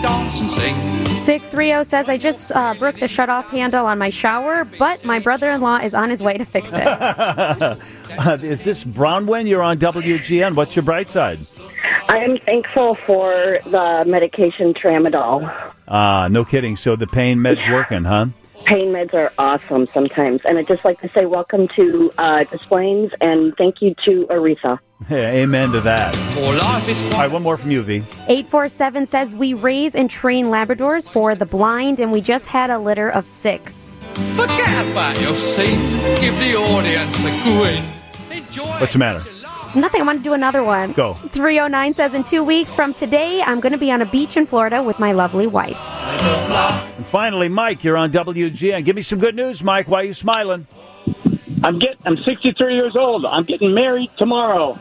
630 says, I just broke the shut-off handle on my shower, but my brother-in-law is on his way to fix it. Is this Bronwyn? You're on WGN. What's your bright side? I am thankful for the medication Tramadol. No kidding. So the pain med's working, huh? Pain meds are awesome sometimes. And I'd just like to say welcome to Des Plaines and thank you to Aretha. Yeah, amen to that. All right, one more from you, V. 847 says, we raise and train Labradors for the blind, and we just had a litter of 6. Forget about your scene. Give the audience a grin. What's the matter? Nothing. I want to do another one. Go. 309 says, in 2 weeks from today, I'm going to be on a beach in Florida with my lovely wife. And finally, Mike, you're on WGN. Give me some good news, Mike. Why are you smiling? I'm 63 years old. I'm getting married tomorrow.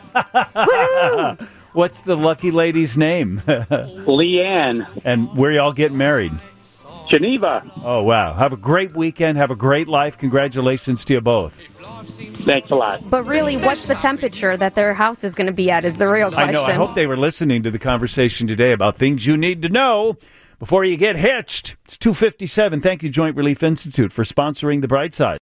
What's the lucky lady's name? Leanne. And where y'all getting married? Geneva. Oh, wow. Have a great weekend. Have a great life. Congratulations to you both. Thanks a lot. But really, what's the temperature that their house is going to be at is the real question. I know. I hope they were listening to the conversation today about things you need to know before you get hitched. It's 2:57. Thank you, Joint Relief Institute, for sponsoring The Bright Side.